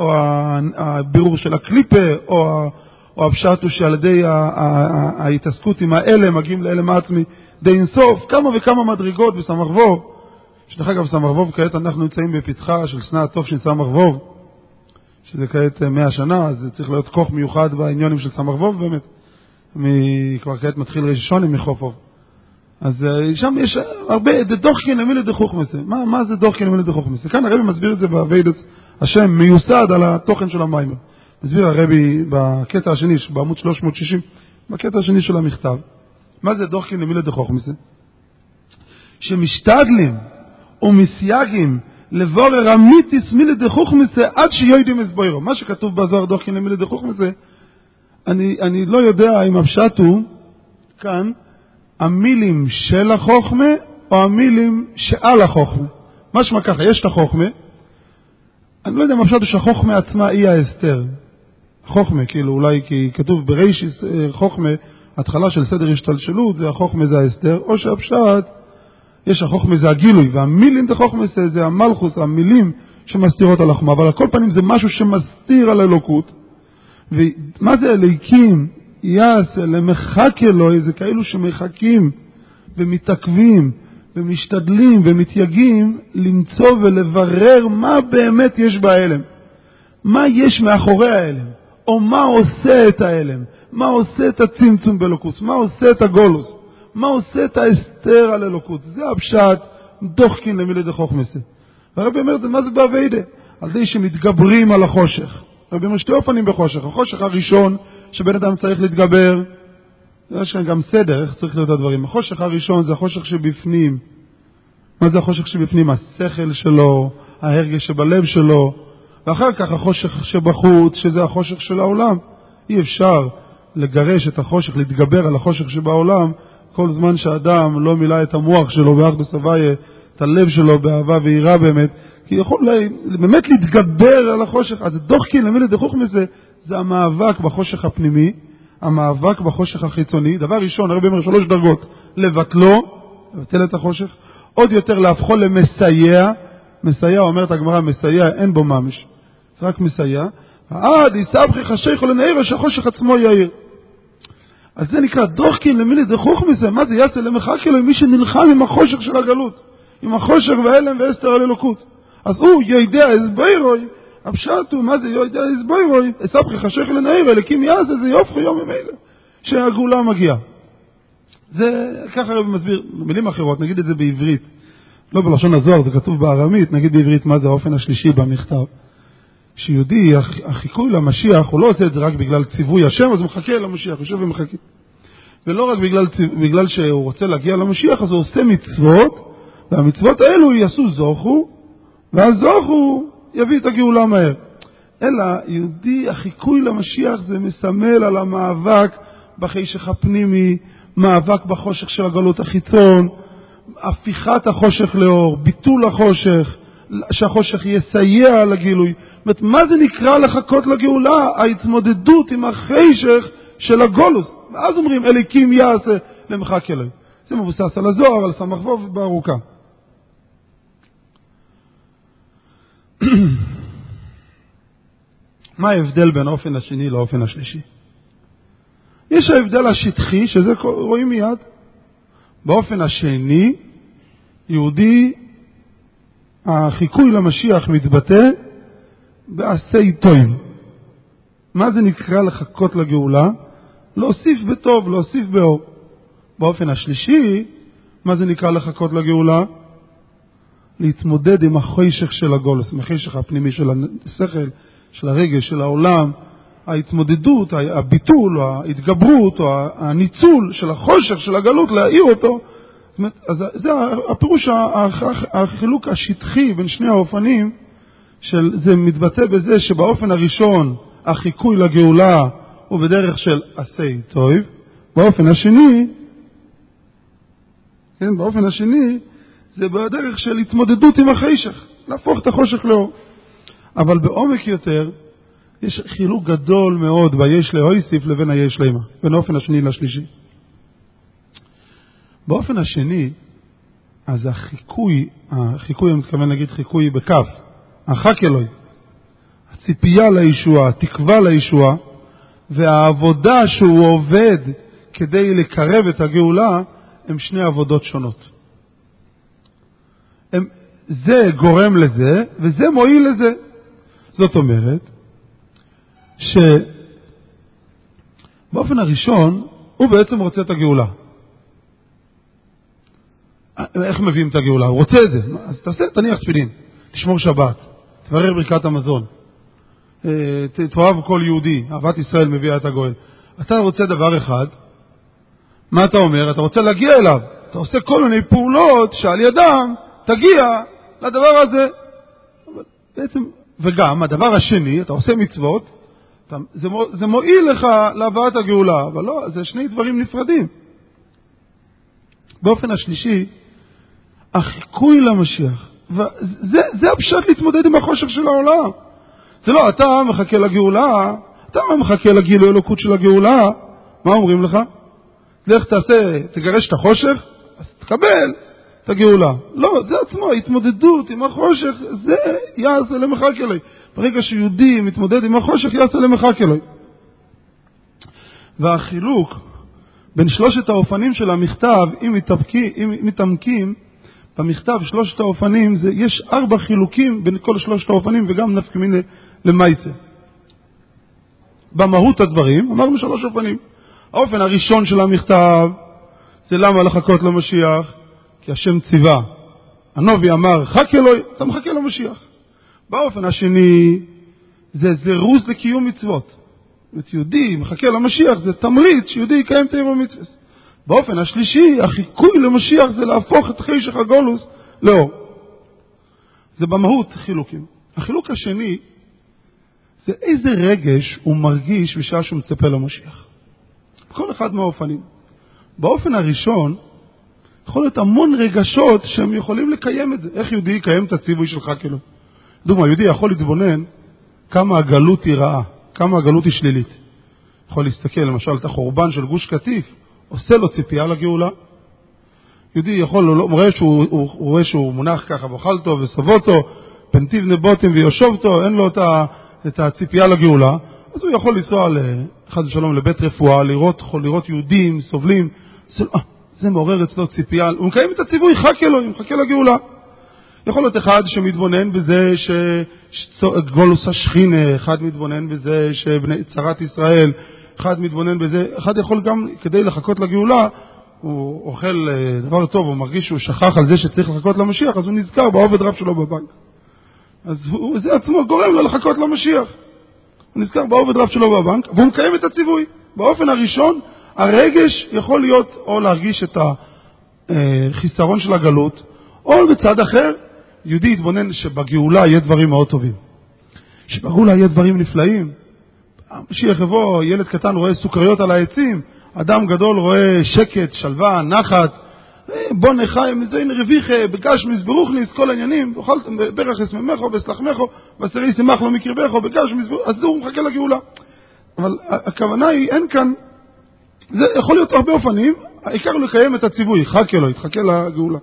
הבירור של הקליפה, או הפשט הוא שעל ידי ההתעסקות עם האלה, מגיעים לאלם העצמי די אינסוף, כמה וכמה מדרגות בסמ"ו, שדרך אגב סמ"ו כעת אנחנו נמצאים בפתחה של שנה הטוב של סמ"ו, שזה כעת 100 שנה, אז צריך להיות כוח מיוחד בעניונים של סמ"ו באמת, כבר כעת מתחיל ראשונים מחופוב. אז שם יש הרבה, דוחקין למילה דחוכמסה. מה זה דוחקין למילה דחוכמסה? כאן הרבי מסביר את זה בעבודת השם, מיוסד על התוכן של המיימר. מסביר הרבי בקטע השני, בעמוד 360, בקטע השני של המכתב. מה זה דוחקין למילה דחוכמסה? שמשתדלים ומסייגים לבורר אמיתיס מילה דחוכמסה עד שיודעים הסבוירו. מה שכתוב בזוהר דוחקין למילה דחוכמסה, אני לא יודע אם הפשט הוא כאן המילים של החוכמה או המילים שעל החוכמה. משמע ככה, יש את החוכמה, אני לא יודע אם הפשט הוא שהחוכמה עצמה היא ההסתר. החוכמה, כאילו אולי כי כתוב בראשיס חוכמה, התחלה של סדר השתלשלות, זה החוכמה זה ההסתר, או שהפשט, יש החוכמה זה הגילוי, והמילים דחוכמה זה המלכוס, המילים שמסתירות על החוכמה, אבל על כל פנים זה משהו שמסתיר על אלוקות. ומה זה אלוהיקים? יעשה למחק אלוהי, זה כאלו שמחכים ומתעכבים ומשתדלים ומתייגים למצוא ולברר מה באמת יש בהלם, מה יש מאחורי ההלם, או מה עושה את ההלם, מה עושה את הצמצום באלוקות, מה עושה את הגולוס, מה עושה את ההסתר על אלוקות. זה הפשט דוחקין למילה דחוכמסה. והרבי אומר, מה זה בעבודה? על די שמתגברים על החושך. הרבי אומר שתי אופנים בחושך. החושך הראשון שבן אדם צריך להתגבר, יש כאן גם סדר, איך צריך להיות הדברים. החושך הראשון זה החושך שבפנים. מה זה החושך שבפנים? השכל שלו, ההרגש שבלב שלו, ואחר כך החושך שבחוץ, שזה החושך של העולם. אי אפשר לגרש את החושך, להתגבר על החושך שבעולם, כל זמן שאדם לא מילא את המוח שלו באח בסבייה, את הלב שלו באהבה ויראה באמת, כי יכול באמת להתגבר על החושך. אז דוחקין למילה דחוך מזה, זה המאבק בחושך הפנימי, המאבק בחושך החיצוני. דבר ראשון, הרבי אומר 3 דרגות, לבטל את החושך, עוד יותר להפכו למסייע. מסייע, אומרת הגמרא, מסייע אין בו ממש, זה רק מסייע. עד יסבכי חשיכו לנעיר שהחושך עצמו יאיר. אז זה נקרא דוחקין למילה דחוך מזה. מה זה יעשה למחק אלוהים? מי שנלחם עם החושך של הגלות, עם החושך והאלם והסתר על אלוקות. אז הוא יודע הסבירוי, הפשט הוא, מה זה יודע הסבירוי? יסבכי חשיכו לנעיר, אלוקים יעשה, זה יופכו יום ממילא שהגאולה מגיעה. זה ככה הרבי מסביר במילים אחרות, נגיד את זה בעברית, לא בלשון הזוהר, זה כתוב בארמית, נגיד בעברית מה זה האופן השלישי במכתב. שיהודי, החיקוי למשיח, הוא לא עושה את זה רק בגלל ציווי השם, אז הוא מחכה למשיח, יושב ומחכה. ולא רק בגלל שהוא רוצה להגיע למשיח, אז הוא עושה מצוות, והמצוות האלו יעשו זוכו, והזוכו יביא את הגאולה מהר. אלא יהודי, החיקוי למשיח זה מסמל על המאבק בחשך הפנימי, מאבק בחושך של הגלות החיצון, הפיכת החושך לאור, ביטול החושך, שהחושך יסייע לגילוי. מה זה נקרא לחכות לגאולה? ההתמודדות עם החשך של הגולוס. ואז אומרים, אליקים יעשה למחק אלוהים. זה מבוסס על הזוהר, על סמך ווב בארוכה. מה ההבדל בין האופן השני לאופן השלישי? יש ההבדל השטחי, שזה רואים מיד. באופן השני, יהודי, החיקוי למשיח מתבטא בעשי טוב. מה זה נקרא לחכות לגאולה? להוסיף בטוב, להוסיף באור. באופן השלישי, מה זה נקרא לחכות לגאולה? להתמודד עם החשך של הגולוס, עם החשך הפנימי של השכל, של הרגש, של העולם. ההתמודדות, הביטול, או ההתגברות, או הניצול של החושך של הגלות, להאיר אותו. אז זה הפירוש, החילוק השטחי בין שני האופנים, זה מתבטא בזה שבאופן הראשון החיקוי לגאולה הוא בדרך של עשי טוב, באופן השני, כן, באופן השני זה בדרך של התמודדות עם החשך, להפוך את החושך לאור. אבל בעומק יותר יש חילוק גדול מאוד ביש להוסיף לבין היש למה, בין האופן השני לשלישי. באופן השני, אז החיקוי אני מתכוון להגיד חיקוי בכף, החק אלוהי, הציפייה לישוע, התקווה לישוע, והעבודה שהוא עובד כדי לקרב את הגאולה, הם שני עבודות שונות. זה גורם לזה, וזה מועיל לזה. זאת אומרת, שבאופן הראשון, הוא בעצם רוצה את הגאולה. איך מביאים את הגאולה? הוא רוצה את זה. אז תניח תפילין, תשמור שבת, תברר ברכת המזון, תאהב כל יהודי, אהבת ישראל מביאה את הגואל. אתה רוצה דבר אחד, מה אתה אומר? אתה רוצה להגיע אליו. אתה עושה כל מיני פעולות שעל ידם תגיע לדבר הזה. בעצם, וגם הדבר השני, אתה עושה מצוות, זה מועיל לך להבאת הגאולה, אבל לא, זה שני דברים נפרדים. באופן השלישי, החיקוי למשיח, זה הפשט להתמודד עם החושך של העולם. זה לא, אתה מחכה לגאולה, אתה מחכה לגילוי אלוקות של הגאולה, מה אומרים לך? לך תגרש את החושך, אז תקבל את הגאולה. לא, זה עצמו, התמודדות עם החושך, זה יעשה למחק אלוהי. ברגע שיהודי מתמודד עם החושך, יעשה למחק אלוהי. והחילוק בין שלושת האופנים של המכתב, אם מתעמקים במכתב שלושת האופנים, יש 4 חילוקים בין כל שלושת האופנים, וגם נפקא למעשה. במהות הדברים, אמרנו 3 אופנים. האופן הראשון של המכתב, זה למה לחכות למשיח? כי השם ציווה. הנובי אמר, חכה אלוהי, אתה מחכה למשיח. באופן השני, זה זירוז לקיום מצוות. יהודי מחכה למשיח, זה תמריץ שיהודי יקיים תורה ומצוות. באופן השלישי, החיקוי למשיח זה להפוך את חשך הגולוס לאור. זה במהות חילוקים. החילוק השני, זה איזה רגש הוא מרגיש בשעה שהוא מצפה למשיח. בכל אחד מהאופנים. באופן הראשון, יכול להיות המון רגשות שהם יכולים לקיים את זה. איך יהודי יקיים את הציווי שלך כאילו? דוגמה, יהודי יכול להתבונן כמה הגלות היא רעה, כמה הגלות היא שלילית. יכול להסתכל למשל את החורבן של גוש קטיף, עושה לו ציפייה לגאולה. יהודי יכול, הוא רואה שהוא מונח ככה באוכלתו וסובותו, פנטיב נבוטים ויושבתו, אין לו את הציפייה לגאולה, אז הוא יכול לנסוע חס ושלום לבית רפואה, לראות יהודים סובלים, זה מעורר אצלו ציפייה, הוא מקיים את הציווי, חכה לו, מחכה לגאולה. יכול להיות אחד שמתבונן בזה שגולוס השכינה, אחד מתבונן בזה שבני צרת ישראל, אחד מתבונן בזה, אחד יכול גם כדי לחכות לגאולה, הוא אוכל דבר טוב, הוא מרגיש שהוא שכח על זה שצריך לחכות למשיח, אז הוא נזכר בעובד רב שלו בבנק. אז זה עצמו גורם לו לחכות למשיח. הוא נזכר בעובד רב שלו בבנק, והוא מקיים את הציווי. באופן הראשון, הרגש יכול להיות או להרגיש את החיסרון של הגלות, או בצד אחר, יהודי יתבונן שבגאולה יהיה דברים מאוד טובים. שבגאולה יהיה דברים נפלאים. המשיח יבוא, ילד קטן רואה סוכריות על העצים, אדם גדול רואה שקט, שלווה, נחת, בוא נחיים, זין רביחה, בגש מסברוכניס, כל העניינים, אוכלתם ברכס ממךו, בסלחמךו, בסרי שמח לא מקרבךו, בגש מסברוכניס, אז הוא מחכה לגאולה. אבל הכוונה היא, אין כאן, זה יכול להיות הרבה אופנים, העיקר לקיים את הציווי, חכה לו, יתחכה לגאולה.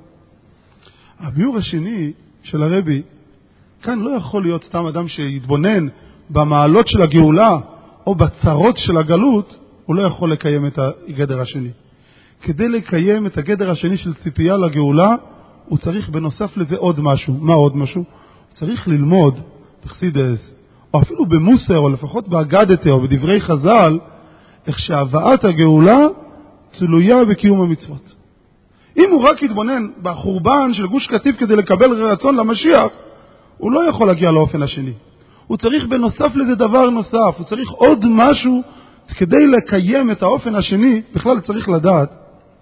הביור השני של הרבי, כאן לא יכול להיות סתם אדם שיתבונן במעלות של הגאולה, או בצרות של הגלות, הוא לא יכול לקיים את הגדר השני. כדי לקיים את הגדר השני של ציפייה לגאולה, הוא צריך בנוסף לזה עוד משהו. מה עוד משהו? הוא צריך ללמוד בחסידס, או אפילו במוסר, או לפחות באגדתה, או בדברי חז"ל, איך שהבאת הגאולה צלויה בקיום המצוות. אם הוא רק יתבונן בחורבן של גוש קטיף כדי לקבל רצון למשיח, הוא לא יכול להגיע לאופן השני. הוא צריך בנוסף לזה דבר נוסף, הוא צריך עוד משהו כדי לקיים את האופן השני. בכלל צריך לדעת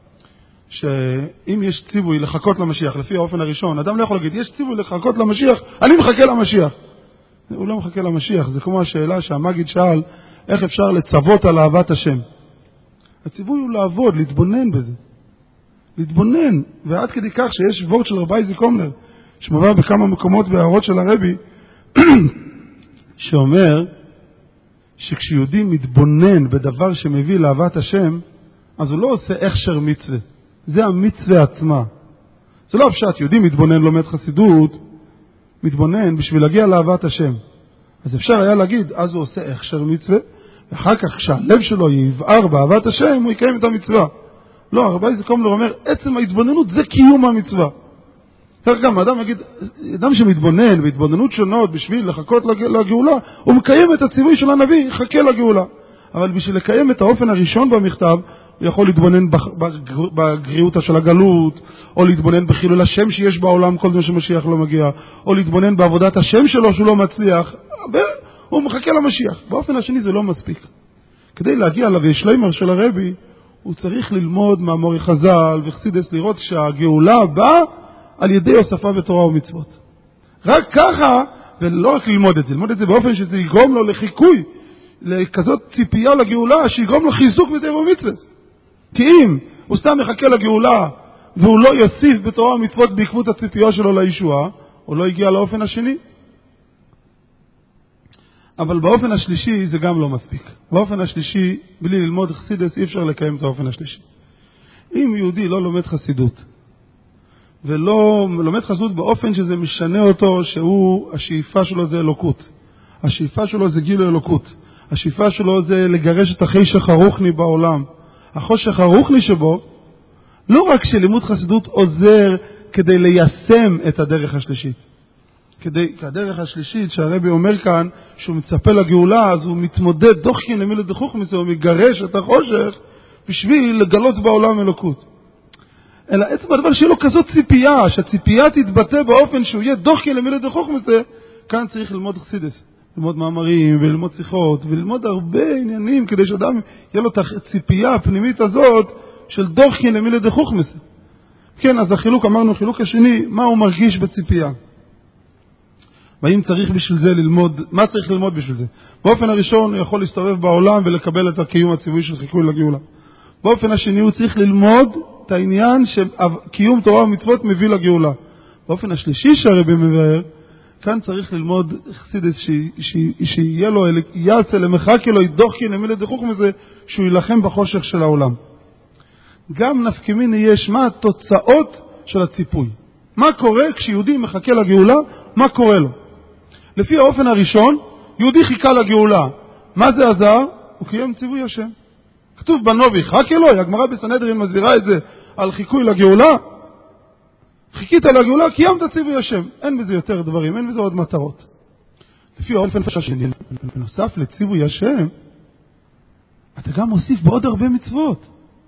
שאם יש ציווי לחכות למשיח, לפי האופן הראשון, אדם לא יכול להגיד, יש ציווי לחכות למשיח, אני מחכה למשיח. הוא לא מחכה למשיח, זה כמו השאלה שהמגיד שאל, איך אפשר לצוות על אהבת השם? הציווי הוא לעבוד, להתבונן בזה. להתבונן, ועד כדי כך שיש וורט של רבי אייזיק אומנר, שמובא בכמה מקומות בהערות של הרבי, שאומר שכשיהודי מתבונן בדבר שמביא לאהבת השם, אז הוא לא עושה הכשר מצווה. זה המצווה עצמה. זה לא הפשט, יהודי מתבונן, לומד חסידות, מתבונן בשביל להגיע לאהבת השם. אז אפשר היה להגיד, אז הוא עושה הכשר מצווה, ואחר כך כשהלב שלו יבער באהבת השם, הוא יקיים את המצווה. לא, הרבי אייזיק אומנר אומר, עצם ההתבוננות זה קיום המצווה. כך גם אדם יגיד, אדם שמתבונן בהתבוננות שונות בשביל לחכות לגאולה, הוא מקיים את הציווי של הנביא, חכה לגאולה. אבל בשביל לקיים את האופן הראשון במכתב, הוא יכול להתבונן בגריעותה של הגלות, או להתבונן בחילול השם שיש בעולם כל זמן שמשיח לא מגיע, או להתבונן בעבודת השם שלו שהוא לא מצליח, והוא מחכה למשיח. באופן השני זה לא מספיק. כדי להגיע לוישליימר של הרבי, הוא צריך ללמוד מאמורי חז"ל וחסידס, לראות שהגאולה באה על ידי הוספה בתורה ומצוות. רק ככה, ולא רק ללמוד את זה באופן שזה יגרום לו לחיקוי, לכזאת ציפייה לגאולה, שיגרום לו חיזוק בתורה ומצוות. כי אם הוא סתם מחכה לגאולה, והוא לא יוסיף בתורה ומצוות בעקבות הציפייה שלו לישועה, הוא לא הגיע לאופן השני. אבל באופן השלישי זה גם לא מספיק. באופן השלישי, בלי ללמוד חסידס, אי אפשר לקיים את האופן השלישי. אם יהודי לא לומד חסידות, ולא לומד חסידות באופן שזה משנה אותו, שהוא, השאיפה שלו זה אלוקות. השאיפה שלו זה גילוי אלוקות. השאיפה שלו זה לגרש את החושך הרוחני בעולם. החושך הרוחני שבו, לא רק שלימוד חסידות עוזר כדי ליישם את הדרך השלישית. כדרך השלישית שהרבי אומר כאן, שהוא מצפה לגאולה, אז הוא מתמודד דוחקין למילה דחוך מזה, הוא מגרש את החושך בשביל לגלות בעולם אלוקות. אלא עצם הדבר שיהיה לו כזאת ציפייה, שהציפייה תתבטא באופן שהוא יהיה דוחקין למילה דחוך מזה, כאן צריך ללמוד חסידס, ללמוד מאמרים וללמוד שיחות וללמוד הרבה עניינים כדי שאדם יהיה לו את הציפייה הפנימית הזאת של דוחקין למילה דחוך מזה. כן, אז החילוק, אמרנו, חילוק השני, מה הוא מרגיש בציפייה. והאם צריך בשביל זה ללמוד, מה צריך ללמוד בשביל זה? באופן הראשון הוא יכול להסתובב בעולם ולקבל את הקיום הציווי של חיקוי לגאולה. באופן השני הוא צריך ללמוד את העניין שקיום תורה ומצוות מביא לגאולה. באופן השלישי שהרבי מבאר, כאן צריך ללמוד חסידות שיהיה לו, יעשה למחכה לו, ידוחקין למילא דחוך מזה, שהוא ילחם בחושך של העולם. גם נפקמיני יש מה התוצאות של הציפוי. מה קורה כשיהודי מחכה לגאולה? מה קורה לו? לפי האופן הראשון, יהודי חיכה לגאולה. מה זה עזר? הוא קיים ציווי השם. כתוב בנובי, חכה לו, הגמרא בסנהדרין מסבירה את זה על חיקוי לגאולה. חיכית לגאולה, קיימת ציווי השם. אין בזה יותר דברים, אין בזה עוד מטרות. לפי האופן השני, בנוסף לציווי השם, אתה גם מוסיף בעוד הרבה מצוות.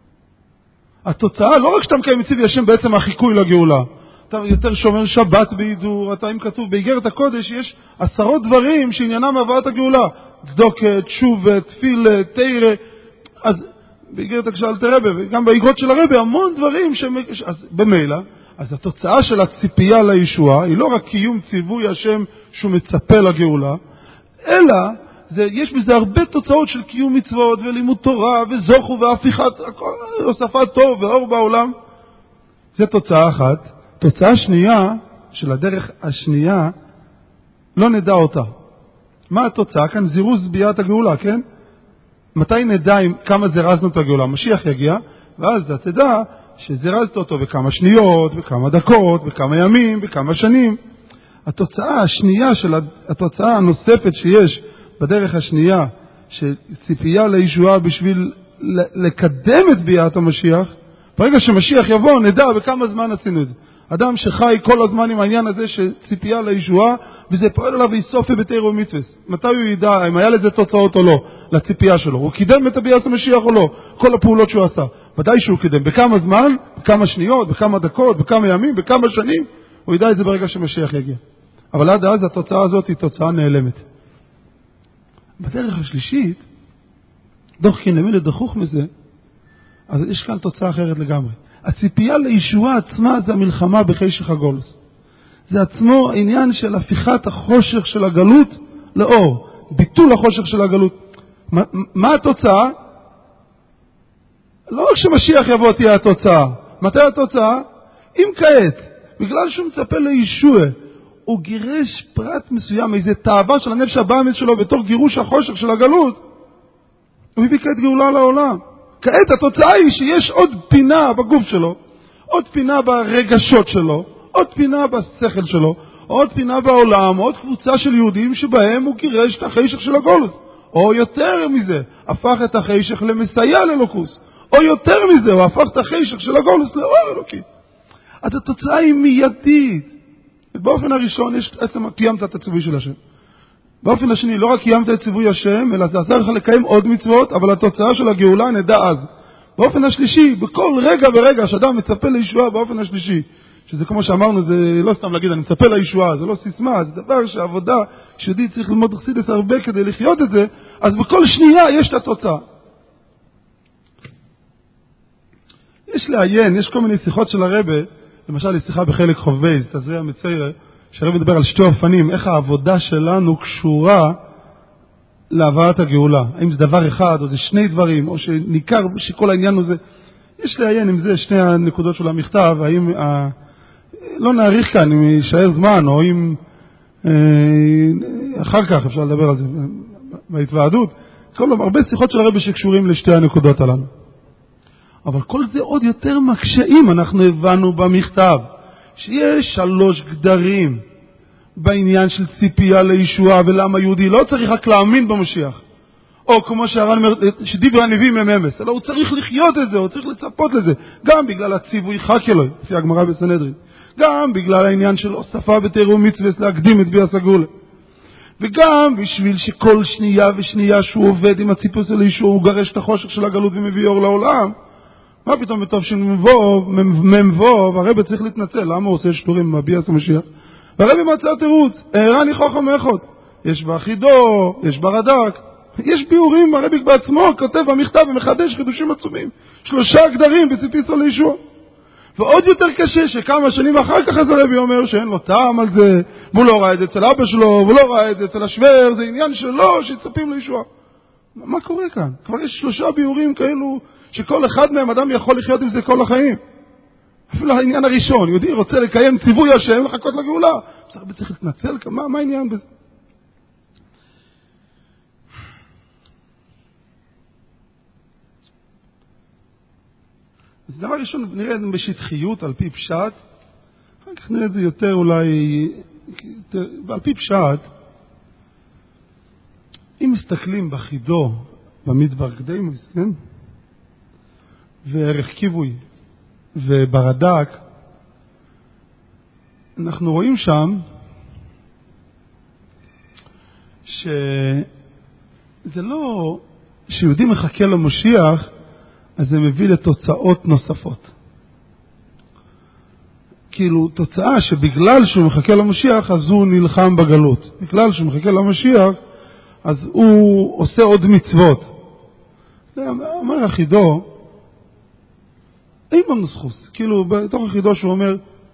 התוצאה, לא רק שאתה מקיים ציווי השם בעצם החיקוי לגאולה, אתה יותר שומר שבת בהידור, אתה אם כתוב באיגרת הקודש, יש 10 דברים שעניינם הבאת הגאולה. צדוקת, תשובה, תפילה, תירה, אז באיגרת הקשאלת רבי, וגם באיגרות של הרבי, המון דברים אז במילא, אז התוצאה של הציפייה לישוע, היא לא רק קיום ציווי השם שהוא מצפה לגאולה, אלא יש בזה הרבה תוצאות של קיום מצוות ולימוד תורה וזוכו והפיכת, הוספת טוב ואור בעולם. זה תוצאה אחת. תוצאה שנייה, של הדרך השנייה, לא נדע אותה. מה התוצאה? כאן זירוז ביאת הגאולה, כן? מתי נדע כמה זרזנו את הגאולה? משיח יגיע, ואז אתה תדע שזרזת אותו בכמה שניות, בכמה דקות, בכמה ימים, בכמה שנים. התוצאה השנייה, התוצאה הנוספת שיש בדרך השנייה, של ציפייה לישועה בשביל לקדם את ביאת המשיח, ברגע שמשיח יבוא, נדע בכמה זמן עשינו את זה. אדם שחי כל הזמן עם העניין הזה של ציפייה לישועה, וזה פועל עליו ויסופי בתורה ומצוות. מתי הוא ידע אם היה לזה תוצאות או לא, לציפייה שלו? הוא קידם את ביאת המשיח או לא? כל הפעולות שהוא עשה. ודאי שהוא קידם. בכמה זמן, בכמה שניות, בכמה דקות, בכמה ימים, בכמה שנים, הוא ידע את זה ברגע שמשיח יגיע. אבל עד אז התוצאה הזאת היא תוצאה נעלמת. בדרך השלישית, דוחקין למילא דחוך מזה, אז יש כאן תוצאה אחרת לגמרי. הציפייה לישועה עצמה זה המלחמה בחשך הגולוס. זה עצמו עניין של הפיכת החושך של הגלות לאור, ביטול החושך של הגלות. מה התוצאה? לא רק שמשיח יבוא תהיה התוצאה. מתי התוצאה? אם כעת, בגלל שהוא מצפה לישוע, הוא גירש פרט מסוים, איזו תאווה של הנפש הבאמית שלו בתור גירוש החושך של הגלות, הוא הביא כעת גאולה לעולם. כעת התוצאה היא שיש עוד פינה בגוף שלו, עוד פינה ברגשות שלו, עוד פינה בשכל שלו, עוד פינה בעולם, עוד קבוצה של יהודים שבהם הוא גירש את החשך של הגולוס. או יותר מזה, הפך את החשך למסייע לאלוקוס. או יותר מזה, הוא הפך את החשך של הגולוס לאור אלוקי. אז התוצאה היא מיידית. באופן הראשון יש עצם קיימת את הציווי של השם. באופן השני, לא רק קיימת את ציווי השם, אלא זה עזר לך לקיים עוד מצוות, אבל התוצאה של הגאולה נדע אז. באופן השלישי, בכל רגע ורגע שאדם מצפה לישועה באופן השלישי, שזה כמו שאמרנו, זה לא סתם להגיד, אני מצפה לישועה, זה לא סיסמה, זה דבר שעבודה, שיהודי צריך ללמוד חסידות הרבה כדי לחיות את זה, אז בכל שנייה יש את התוצאה. יש לעיין, יש כל מיני שיחות של הרבי, למשל, יש שיחה בחלק חובייז, תזריע מצייר, שהרבי מדבר על שתי אופנים, איך העבודה שלנו קשורה להבאת הגאולה. האם זה דבר אחד, או זה שני דברים, או שניכר שכל העניין הוא זה. יש לעיין עם זה שני הנקודות של המכתב, האם, לא נעריך כאן, אם יישאר זמן, או אם אחר כך אפשר לדבר על זה בהתוועדות. הרבה שיחות של הרבי שקשורים לשתי הנקודות הללו. אבל כל זה עוד יותר מקשיים, אנחנו הבנו במכתב. שיש 3 גדרים בעניין של ציפייה לישועה, ולמה יהודי לא צריך רק להאמין במשיח. או כמו שהר"ן אומר, שדיבר הנביאים הם אמס, אלא הוא צריך לחיות את זה, הוא צריך לצפות לזה, גם בגלל הציווי חכה לו, לפי הגמרא בסנהדרין, גם בגלל העניין של הוספה בתורה ומצוות להקדים את ביאת הגאולה, וגם בשביל שכל שנייה ושנייה שהוא עובד עם הציפוי של לישועה, הוא גרש את החושך של הגלות ומביא אור לעולם. מה פתאום בטוב של ממבוב, הרבי צריך להתנצל, למה הוא עושה שטורים בביאת המשיח? והרבי מצא תירוץ, הערני חוכם אחד, יש באחידו, יש ברד"ק, יש ביאורים, הרבי בעצמו כותב במכתב ומחדש חידושים עצומים, 3 גדרים בציפייה לישועה. ועוד יותר קשה שכמה שנים אחר כך אז הרבי אומר שאין לו טעם על זה, והוא לא ראה את זה אצל אבא שלו, והוא לא ראה את זה אצל השוור, זה עניין שלו, שיצפים לישועה. מה קורה כאן? כבר יש 3 ביורים כאלו, שכל אחד מהם אדם יכול לחיות עם זה כל החיים. אפילו העניין הראשון, יהודי רוצה לקיים ציווי השם, לחכות לגאולה. צריך להתנצל, מה העניין בזה? אז דבר ראשון, נראה את זה בשטחיות, על פי פשט. אחר כך נראה את זה יותר אולי, על פי פשט, אם מסתכלים בחידו, במדבר קדימוס, כן? וערך כיווי, וברד"ק, אנחנו רואים שם שזה לא שיהודי מחכה למשיח, אז זה מביא לתוצאות נוספות. כאילו תוצאה שבגלל שהוא מחכה למשיח אז הוא נלחם בגלות. בגלל שהוא מחכה למשיח אז הוא עושה עוד מצוות. אומר החידו, אין בו נוסחוס. כאילו בתוך החידו שהוא אומר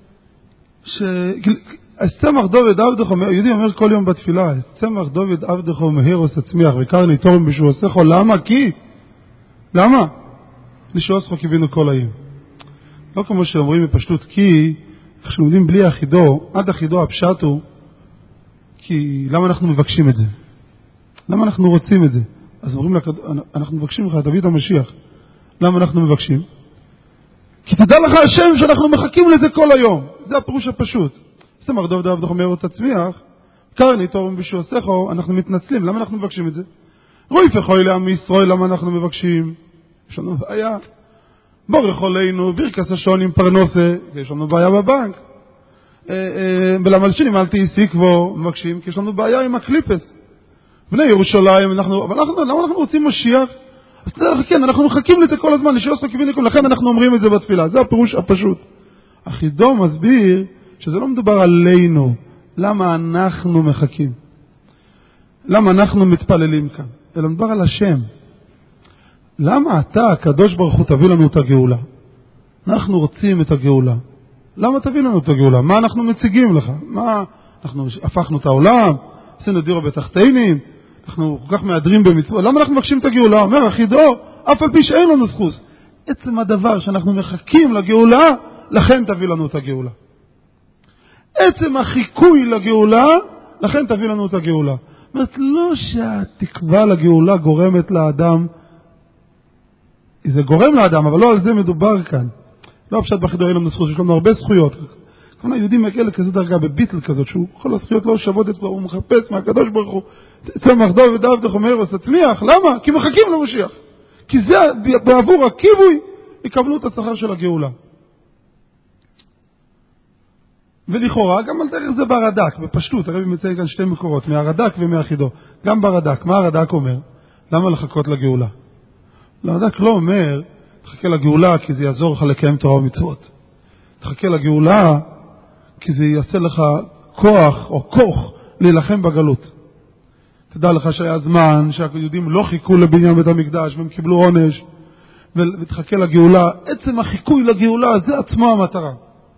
צמח דוד עבדך, יהודי אומר כל יום בתפילה, צמח דוד עבדך ומהירוס הצמיח וקרני תורם בשביל עושך. למה? כי? למה? לשעוסך קיווינו כל היום. לא כמו שאומרים בפשטות, כי כשלומדים בלי החידו, עד החידו הפשט הוא, כי למה אנחנו מבקשים את זה? למה אנחנו רוצים את זה? אז אומרים, אנחנו מבקשים לך, תביא את המשיח. למה אנחנו מבקשים? כי תדע לך השם שאנחנו מחכים לזה כל היום. זה הפירוש הפשוט. צמח דוד עבדך ומהירוס הצמיח, קרני תורם בשביל עושך, אנחנו מתנצלים. למה אנחנו מבקשים את זה? רואי פחוי לעם ישראל, למה אנחנו מבקשים? יש לנו בעיה. בורך עלינו, ברכס השעון עם פרנוסה, יש לנו בעיה בבנק. בלמלשינים אל תעשי כבר, מבקשים, כי יש לנו בעיה עם הקליפס. בני ירושלים, למה אנחנו רוצים משיח? אז כן, אנחנו מחכים לזה כל הזמן, לשעוסך קיווינו כל, לכן אנחנו אומרים את זה בתפילה. זה הפירוש הפשוט. החידו מסביר שזה לא מדובר עלינו, למה אנחנו מחכים. למה אנחנו מתפללים כאן. אלא מדובר על השם. למה אתה, הקדוש ברוך הוא, תביא לנו את הגאולה? אנחנו רוצים את הגאולה. למה תביא לנו את הגאולה? מה אנחנו מציגים לך? מה, אנחנו הפכנו את העולם, עשינו דירו בתחתינים, אנחנו כל כך מאדרים במצוות. למה אנחנו מבקשים את הגאולה? אומר החידו, אף על פי שאין לנו זכות. עצם הדבר שאנחנו מחכים לגאולה, לכן תביא לנו את הגאולה. עצם החיקוי לגאולה, לכן תביא לנו את הגאולה. זאת אומרת, לא שהתקווה לגאולה גורמת לאדם, זה גורם לאדם, אבל לא על זה מדובר כאן. לא פשוט בחידו אין לנו זכות, יש לנו הרבה זכויות. כאן היהודים מגיע לכזו דרגה בביטל כזאת, שהוא כל הזכויות לא שוות אצלו, הוא מחפש מהקדוש ברוך הוא, צמח דוד עבדך ומהירוס הצמיח. למה? כי מחכים למשיח. כי זה בעבור הכיווי יקבלו את השכר של הגאולה. ולכאורה, גם על דרך זה ברד"ק, בפשטות, הרבי מציין כאן 2 מקורות, מהרד"ק ומהחידו. גם ברד"ק, מה הרד"ק אומר? למה לחכות לגאולה? הרד"ק לא אומר, תחכה לגאולה כי זה יעזור לך לקיים תורה ומצוות. תחכה לגאולה כי זה יעשה לך כוח או כוח להילחם בגלות. תדע לך שהיה זמן שהיהודים לא חיכו לבניין בית המקדש והם קיבלו עונש, ותחכה לגאולה. עצם החיקוי לגאולה זה עצמו המטרה.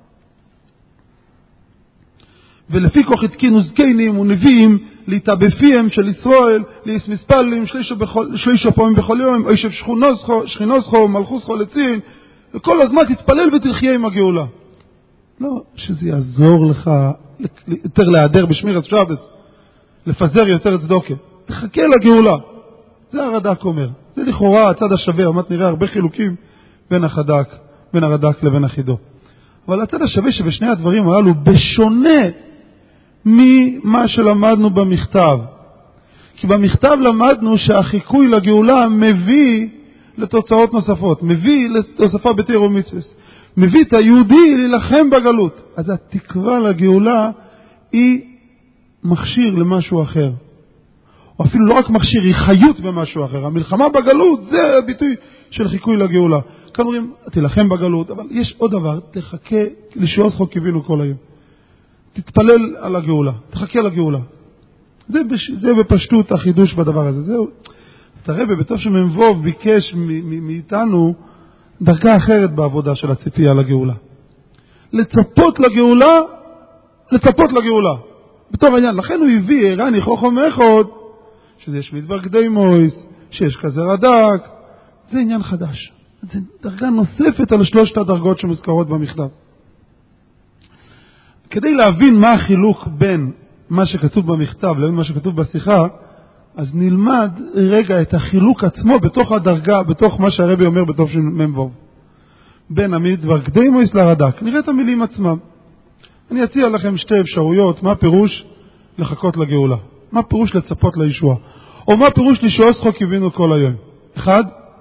ולפי כוח התקינו זקנים ונביאים להתאבפיהם של ישראל, להסמספלים שלישו פעמים בכל יום, אישב שכינוסכו, מלכוסכו לצין, וכל הזמן תתפלל ותחיה עם הגאולה. לא, שזה יעזור לך יותר להיעדר בשמירת שבת, לפזר יותר צדוקה. תחכה לגאולה. זה הרד"ק אומר. זה לכאורה הצד השווה, עומת נראה הרבה חילוקים בין הרד"ק לבין החידו. אבל הצד השווה שבשני הדברים הללו, בשונה ממה שלמדנו במכתב. כי במכתב למדנו שהחיקוי לגאולה מביא לתוצאות נוספות, מביא לתוספה בתורה ומצוות, מביא את היהודי להילחם בגלות. אז התקווה לגאולה היא מכשיר למשהו אחר. או אפילו לא רק מכשיר, היא חיות במשהו אחר. המלחמה בגלות זה הביטוי של חיקוי לגאולה. כאן אומרים, תילחם בגלות, אבל יש עוד דבר, תחכה לשעוסך קיווינו כל היום. תתפלל על הגאולה, תחכה לגאולה. זה בפשטות החידוש בדבר הזה. זהו. הרבי בתוך שמבוב ביקש מאיתנו דרגה אחרת בעבודה של הציפייה לגאולה. לצפות לגאולה. בתור העניין. לכן הוא הביא, רני חוכם אחד, שזה יש מדבר קדי מויס, שיש כזה רד"ק. זה עניין חדש. זה דרגה נוספת על 3 הדרגות שמוזכרות במכתב. כדי להבין מה החילוק בין מה שכתוב במכתב לבין מה שכתוב בשיחה, אז נלמד רגע את החילוק עצמו בתוך הדרגה, בתוך מה שהרבי אומר בתוך של ממבוב. בין המדבר קדי מויס לרד"ק. נראה את המילים עצמם. אני אציע לכם 2 אפשרויות, מה פירוש לחכות לגאולה. מה פירוש לצפות לישועה. או מה פירוש לשעוס חוק הבינו כל היום. 1,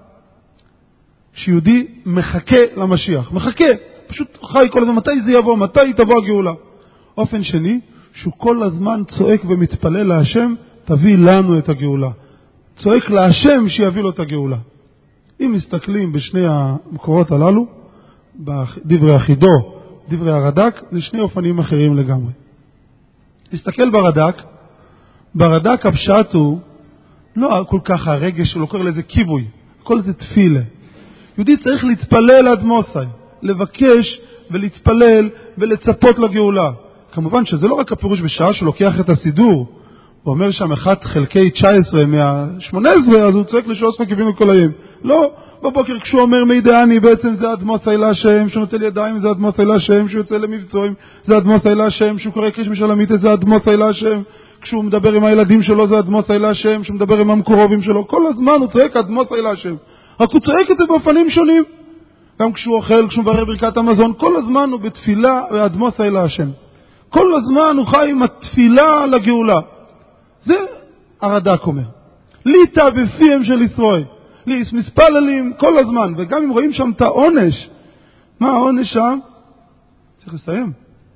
שיהודי מחכה למשיח. מחכה. פשוט חי כל הזמן. מתי זה יבוא? מתי תבוא הגאולה? אופן שני, שהוא כל הזמן צועק ומתפלל להשם, תביא לנו את הגאולה. צועק להשם שיביא לו את הגאולה. אם מסתכלים בשני המקורות הללו, בדברי החידו, דברי הרד"ק, זה 2 אופנים אחרים לגמרי. נסתכל ברד"ק הפשט הוא לא כל כך הרגש שלו, קורא לזה כיווי, כל זה תפילה. יהודי צריך להתפלל עד מוסי, לבקש ולהתפלל ולצפות לגאולה. כמובן שזה לא רק הפירוש בשעה שלוקח את הסידור, הוא אומר שם 1/19 מה-18, אז הוא צועק לשעוס חוק הבינו כל היום. לא, בבוקר כשהוא אומר מידעני, בעצם זה עד מוסי להשם, שהוא נוטל ידיים זה עד מוסי להשם, שהוא יוצא למבצועים זה עד מוסי להשם, שהוא קורא קריש משלמית זה עד מוסי להשם, כשהוא מדבר עם הילדים שלו זה עד מוסי להשם, כשהוא מדבר עם המקורבים שלו, כל הזמן הוא צועק עד מוסי להשם. רק הוא צועק את זה באופנים שונים. גם כשהוא אוכל, כשהוא מברר ברכת המזון, כל הזמן הוא בתפילה עד מוסי להשם. כל הזמן הוא חי עם התפילה לגאולה. זה הרד"ק אומר. ליטה בפיהם של ישראל. מספללים כל הזמן, וגם אם רואים שם את העונש. מה העונש שם? צריך לסיים.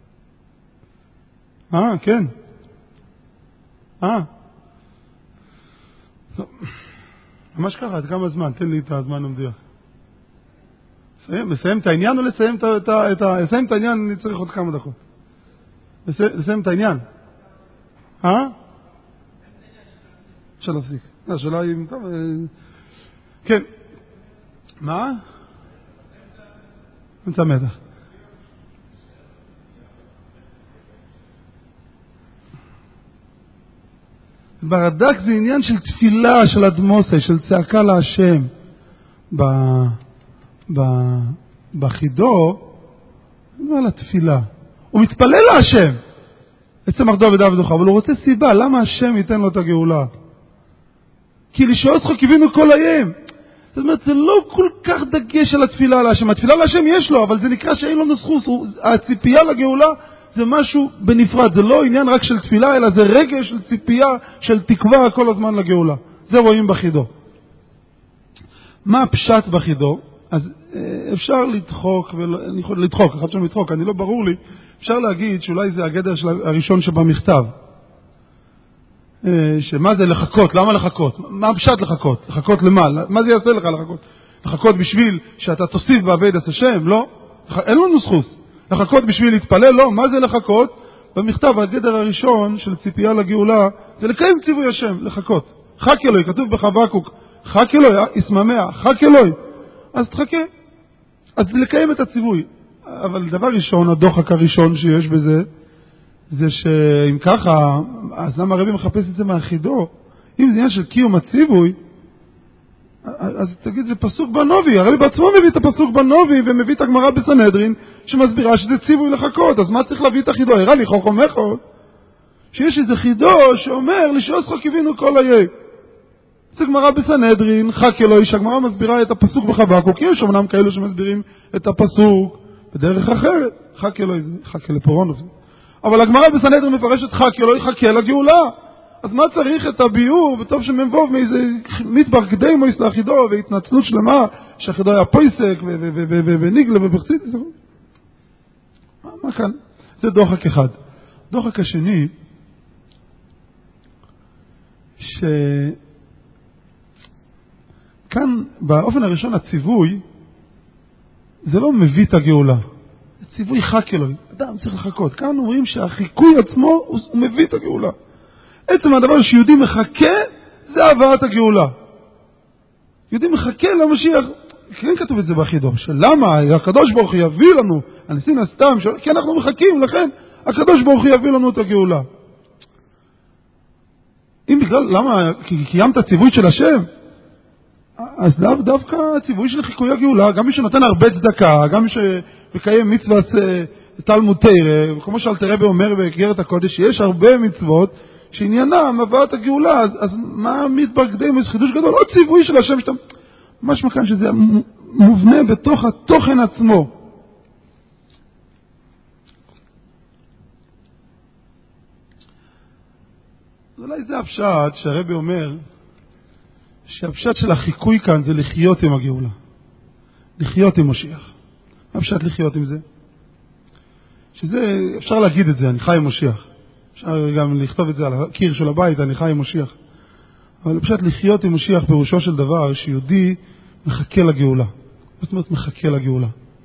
כן. ממש ככה, עד כמה זמן? תן לי את הזמן המדיח. לסיים את העניין או לסיים לסיים את העניין אני צריך עוד כמה דקות. לסיים את העניין. אפשר להפסיק. השאלה היא... טוב, כן. מה? נמצא מתח. ברד"ק זה עניין של תפילה, של אדמוסי, של צעקה להשם. בחידו, לא על התפילה. הוא מתפלל להשם. עצם אחדו ודאב ודוחה, אבל הוא רוצה סיבה, למה השם ייתן לו את הגאולה? כי לשעוס חוק הבינו כל היום. זאת אומרת, זה לא כל כך דגש על התפילה להשם. התפילה להשם יש לו, אבל זה נקרא שאין לו נוסחוס. הציפייה לגאולה זה משהו בנפרד. זה לא עניין רק של תפילה, אלא זה רגש של ציפייה, של תקווה כל הזמן לגאולה. זה רואים בחידו. מה הפשט בחידו? אז אפשר לדחוק, אחד שם לדחוק, אני לא ברור לי. אפשר להגיד שאולי זה הגדר הראשון שבמכתב. שמה זה לחכות? למה לחכות? מה הפשט לחכות? לחכות למה? מה זה יעשה לך לחכות? לחכות בשביל שאתה תוסיף בעבודת השם? לא. אין לנו זכות. לחכות בשביל להתפלל? לא. מה זה לחכות? במכתב הגדר הראשון של ציפייה לגאולה זה לקיים ציווי השם, לחכות. חק אלוהי, כתוב בחבקוק, חק אלוהי, ישממע, חק אלוהי. אז תחכה. אז לקיים את הציווי. אבל דבר ראשון, הדוחק הראשון שיש בזה, זה שאם ככה, אז למה הרבי מחפש את זה מהחידו? אם זה עניין של קיום הציווי, אז תגיד, זה פסוק בנובי. הרבי בעצמו מביא את הפסוק בנובי, ומביא את הגמרא בסנהדרין, שמסבירה שזה ציווי לחכות. אז מה צריך להביא את החידו? הראה לי חוכם אחד, שיש איזה חידו שאומר, לשעוס חוק הבינו כל היום. זה גמרא בסנהדרין, חק אלוהי, שהגמרא מסבירה את הפסוק בחבקוק. יש אמנם כאלו שמסבירים את הפסוק בדרך אחרת. חק אלוהי, חק אלפורון הזה. אבל הגמרא בסנהדרין מפרשת חק אלוהי, חכה לגאולה. אז מה צריך את הביור, וטוב שמבוב מאיזה מדבר קדי מויס לאחידו, והתנצלות שלמה, שהחידו היה פויסק, וניגלה ובחצית. מה כאן? זה דוחק אחד. דוחק השני, כאן באופן הראשון הציווי זה לא מביא את הגאולה, זה ציווי חק אלוהי, אדם צריך לחכות. כאן אומרים שהחיקוי עצמו הוא מביא את הגאולה. עצם הדבר שיהודי מחכה זה הבאת הגאולה. יהודי מחכה למשיח, כן כתוב את זה בחידוש, למה הקדוש ברוך הוא יביא לנו, הניסים הסתם, כי אנחנו מחכים, לכן הקדוש ברוך הוא יביא לנו את הגאולה. אם בגלל, למה? כי קיימת ציווי של השם, אז דווקא הציווי של חיקוי הגאולה, גם מי שנותן הרבה צדקה, גם מי שמקיים מצוות תלמוד תורה, כמו שאלתר רבי אומר באיגרת הקודש, יש הרבה מצוות שעניינם הבאת הגאולה, אז מה מדבר קדימוס, חידוש גדול, עוד ציווי של השם שאתה... ממש מכאן שזה מובנה בתוך התוכן עצמו. אולי זה הפשט שהרבי אומר, שהפשט של החיקוי כאן זה לחיות עם הגאולה. לחיות עם משיח. מה הפשט לחיות עם זה? שזה, אפשר להגיד את זה, אני חי עם משיח. אפשר גם לכתוב את זה על הקיר של הבית, אני חי עם משיח. אבל הפשט לחיות עם משיח פירושו של דבר שיהודי מחכה לגאולה. זאת אומרת מחכה לגאולה.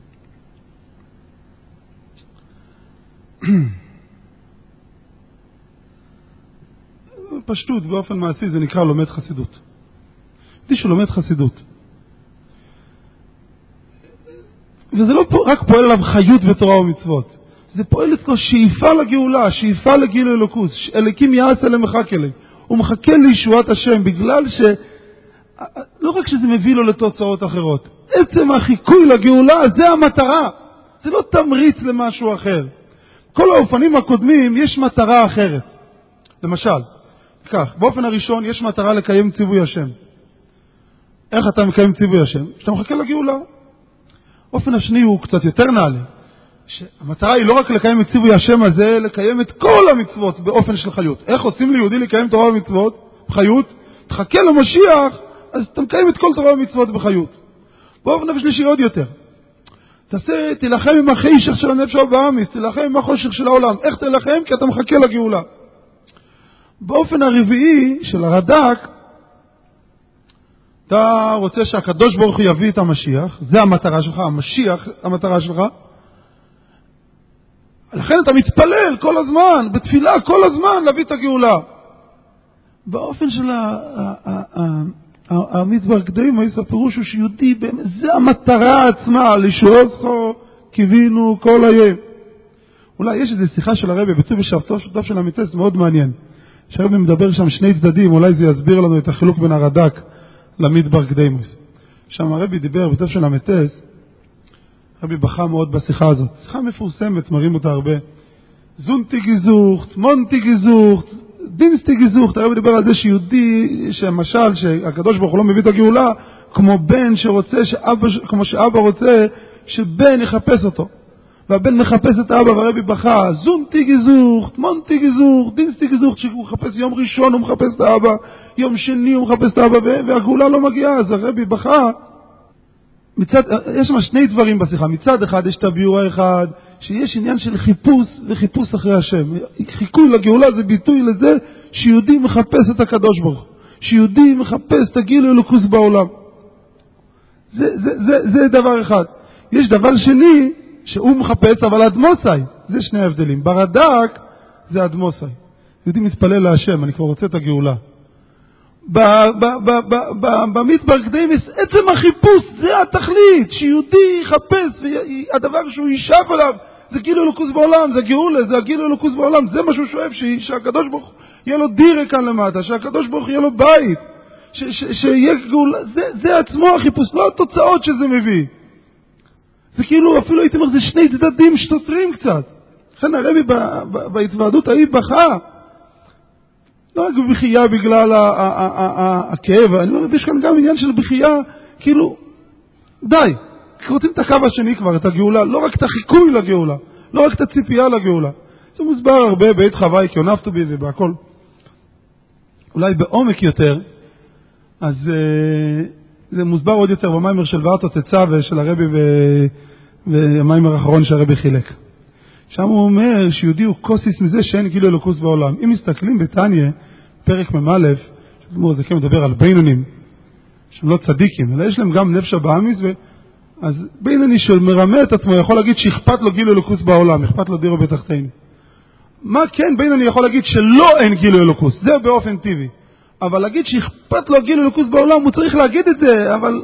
פשטות באופן מעשי זה נקרא לומד חסידות. יהודי שלומד חסידות. וזה לא רק פועל עליו חיות ותורה ומצוות. זה פועל אצלו שאיפה לגאולה, שאיפה לגילוי אלוקות. אלוקים יעשה למחק אלי. הוא מחכה לישועת השם בגלל לא רק שזה מביא לו לתוצאות אחרות. עצם החיקוי לגאולה זה המטרה. זה לא תמריץ למשהו אחר. כל האופנים הקודמים יש מטרה אחרת. למשל, כך, באופן הראשון יש מטרה לקיים ציווי השם. איך אתה מקיים ציווי השם? שאתה מחכה לגאולה. האופן השני הוא קצת יותר נעלה. שהמטרה היא לא רק לקיים את ציווי השם הזה, לקיים את כל המצוות באופן של חיות. איך עושים ליהודי לקיים תורה ומצוות? בחיות. תחכה למשיח, אז אתה מקיים את כל תורה ומצוות בחיות. באופן השלישי עוד יותר. תלחם עם החשך של הנפש והאמיס, תלחם עם החושך של העולם. איך תלחם? כי אתה מחכה לגאולה. באופן הרביעי של הרד"ק, אתה רוצה שהקדוש ברוך הוא יביא את המשיח, זה המטרה שלך, המשיח המטרה שלך, לכן אתה מתפלל כל הזמן, בתפילה כל הזמן להביא את הגאולה. באופן של המדבר קדימוס, הפירוש הוא שיהודי, זה המטרה עצמה, לשעוזכו קיווינו כל היום. אולי יש איזו שיחה של הרבי בט"ו בשבתו של המיתוס, מאוד מעניין. שהרבי מדבר שם שני צדדים, אולי זה יסביר לנו את החילוק בין הרד"ק למדבר קדימוס. שם הרבי דיבר בט"ו של המיתוס, הרבי בכה מאוד בשיחה הזאת. שיחה מפורסמת, מראים אותה הרבה. זונטי גזוכט, מונטי גזוכט, דינסטי גזוכט. הרבי דיבר על זה שיהודי, שהמשל, שהקדוש ברוך הוא לא מביא את הגאולה, כמו בן שרוצה, כמו שאבא רוצה, שבן יחפש אותו. והבן מחפש את האבא, והרבי בכה, זונטי גזוכט, מונטי גזוכט, דינסטי גזוכט, שהוא מחפש יום ראשון הוא מחפש את האבא, יום שני הוא מחפש את האבא, והגאולה לא מגיעה. אז הרבי בכה, יש שם שני דברים בשיחה. מצד אחד יש את הביאור האחד, שיש עניין של חיפוש וחיפוש אחרי השם. חיקוי לגאולה זה ביטוי לזה שיהודי מחפש את הקדוש ברוך. שיהודי מחפש את הגילוי אלוקות בעולם. זה דבר אחד. יש דבר שני שהוא מחפש אבל אדמוסי. זה שני ההבדלים. ברד"ק זה אדמוסי. יהודי מתפלל להשם, אני כבר רוצה את הגאולה. במדבר קדימוס, עצם החיפוש זה התכלית, שיהודי יחפש, והדבר שהוא יישב עליו זה גילוי אלוקות בעולם, זה גאולה, זה הגילוי אלוקות בעולם, זה מה שהוא שואף, שהקדוש ברוך יהיה לו דירה כאן למטה, שהקדוש ברוך יהיה לו בית, שיהיה גאולה, זה עצמו החיפוש, לא התוצאות שזה מביא. זה כאילו, אפילו הייתי אומר, זה שני צדדים שתותרים קצת. לכן הרבי בהתוועדות ההיא בכה, לא רק בבכייה בגלל הכאב, יש כאן גם עניין של בכייה, כאילו, די, רוצים את הקו השני כבר, את הגאולה, לא רק את החיקוי לגאולה, לא רק את הציפייה לגאולה. זה מוסבר הרבה בית חוואי, כי עונפתו בי ובהכל. אולי בעומק יותר, אז זה מוסבר עוד יותר במיימר של ואתו תצא ושל הרבי והמיימר האחרון שהרבי חילק. שם הוא אומר שיהודי הוא קוסיס מזה שאין גילוי אלוקות בעולם. אם מסתכלים בתניא, פרק ממלא, זה כן מדבר על בינונים, שהם לא צדיקים, אלא יש להם גם נפש הבאמיס, אז בינוני שמרמה את עצמו יכול להגיד שאכפת לו גילוי אלוקות בעולם, אכפת לו דירו בתחתינו. מה כן בינוני יכול להגיד שלא אין גילוי אלוקות, זה באופן טבעי. אבל להגיד שאכפת לו גילוי אלוקות בעולם, הוא צריך להגיד את זה, אבל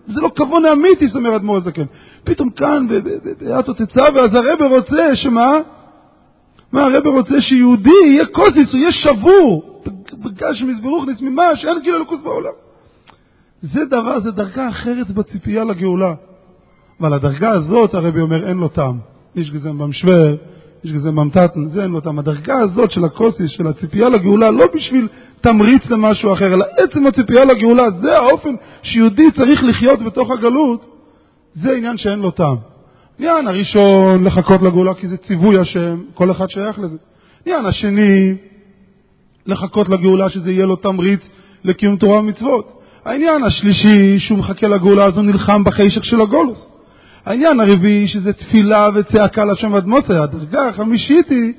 זה לא כבון אמיתי, זאת אומרת אדמו"ר הזקן. פתאום כאן, באתו תצא, ואז הרב רוצה שמה? מה הרב רוצה? שיהודי יהיה קוסיס, הוא יהיה שבור, בגש מזברוכניס, ממש, אין גיל אלוקוס בעולם. זה דרגה אחרת בציפייה לגאולה. אבל הדרגה הזאת, הרבי אומר, אין לו טעם. יש גזם במשוור, יש גזם במתתן, זה אין לו טעם. הדרגה הזאת של הקוסיס, של הציפייה לגאולה, לא בשביל תמריץ למשהו אחר, אלא עצם הציפייה לגאולה, זה האופן שיהודי צריך לחיות בתוך הגלות, זה עניין שאין לו טעם. עניין הראשון, לחכות לגאולה, כי זה ציווי השם, כל אחד שייך לזה. עניין השני, לחכות לגאולה, שזה יהיה לו תמריץ לקיום תורה ומצוות. העניין השלישי, שהוא מחכה לגאולה, אז הוא נלחם בחשך של הגולוס. העניין הרביעי, שזה תפילה וצעקה לשם ואדמות, הדרגה החמישית היא,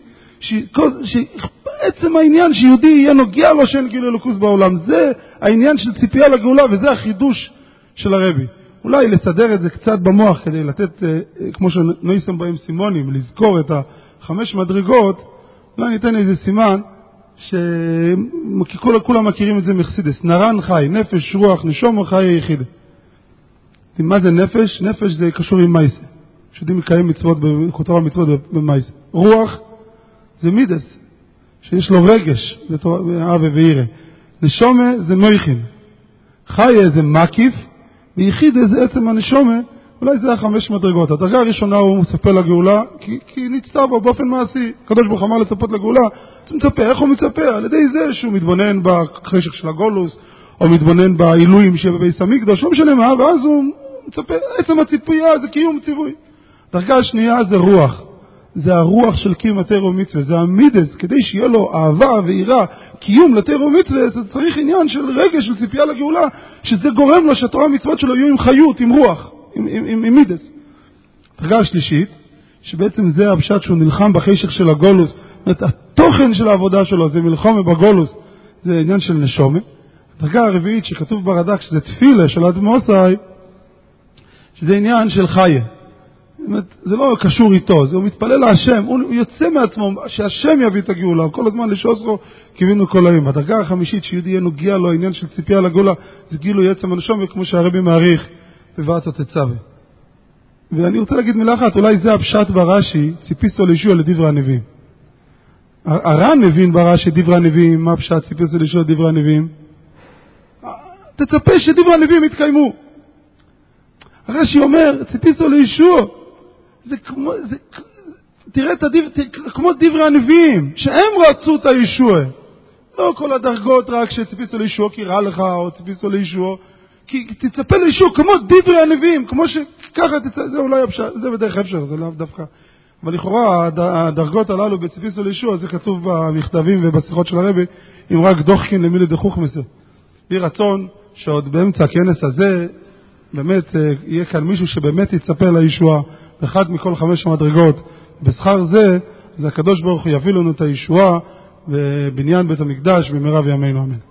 שעצם העניין שיהודי יהיה נוגע לו שאין גיל אלוקוס בעולם, זה העניין של ציפייה לגאולה, וזה החידוש של הרבי. אולי לסדר את זה קצת במוח, כדי לתת, כמו שנויסם בהם סימונים, לזכור את 5 מדרגות, אולי ניתן איזה סימן, שכולם מכירים את זה מחסידס, נרן חי, נפש, רוח, נשום חי היחיד. מה זה נפש? נפש זה קשור עם מייסה. שיודעים לקיים מצוות, תורה מצוות במייסה. רוח זה מידס, שיש לו רגש, אהבה ויראה. נשומה זה מויכין. חי זה מקיף, ויחיד זה עצם הנשומה, אולי זה 5 מדרגות. הדרגה הראשונה הוא מצפה לגאולה, כי נצטע בו באופן מעשי. הקדוש ברוך אמר לצפות לגאולה, הוא מצפה. איך הוא מצפה? על ידי זה שהוא מתבונן בחשך של הגולוס, או מתבונן בעילויים שבבית המקדש, לא משנה מה, ואז הוא מצפה. עצם הציפייה זה קיום ציווי. הדרגה השנייה זה רוח. זה הרוח של קיום התורה ומצווה, זה המידס, כדי שיהיה לו אהבה ויראה, קיום לתורה ומצווה, זה צריך עניין של רגש, של ציפייה לגאולה, שזה גורם לו שהתורה ומצוות שלו יהיו עם חיות, עם רוח, עם מידס. הדרגה השלישית, שבעצם זה הפשט שהוא נלחם בחשך של הגולוס, התוכן של העבודה שלו זה מלחמה בגולוס, זה עניין של נשומה. הדרגה הרביעית שכתוב ברד"ק, שזה תפילה של אדמוסאי, שזה עניין של חיה. זה לא קשור איתו, זה הוא מתפלל להשם, הוא יוצא מעצמו, שהשם יביא את הגאולה, כל הזמן לשוסרו, קיווינו כל היום. הדרגה החמישית שיהודי יהיה נוגע לו, העניין של ציפייה לגאולה, זה גילוי עצם הנשום, וכמו שהרבי מעריך, בבאתו תצווה. ואני רוצה להגיד מילה אחת, אולי זה הפשט ברש"י, ציפיסטו לישוע לדברי הנביאים. הר"ן מבין ברש"י דברי הנביאים, מה הפשט ציפיסטו לישוע לדברי הנביאים? תצפה שדברי הנביאים יתקיימו. הרש"י אומר, ציפיסטו לישוע, זה כמו, תראה את כמו דברי הנביאים, שהם רצו את הישוע. לא כל הדרגות רק שציפיסטו לישוע כי רע לך, או ציפיסטו לישוע, כי תצפה לישוע כמו דברי הנביאים, כמו שככה, זה אולי זה בדרך אפשר, זה לאו דווקא. אבל לכאורה, הדרגות הללו בציפיסטו לישוע, זה כתוב במכתבים ובשיחות של הרבי, אם רק דוחקין למילי דחוך מסר. יהיה רצון שעוד באמצע הכנס הזה, באמת יהיה כאן מישהו שבאמת יצפה לישועה, אחד מכל 5 מדרגות. בשכר זה הקדוש ברוך הוא יביא לנו את הישועה, ובניין בית המקדש במהרה בימינו אמן.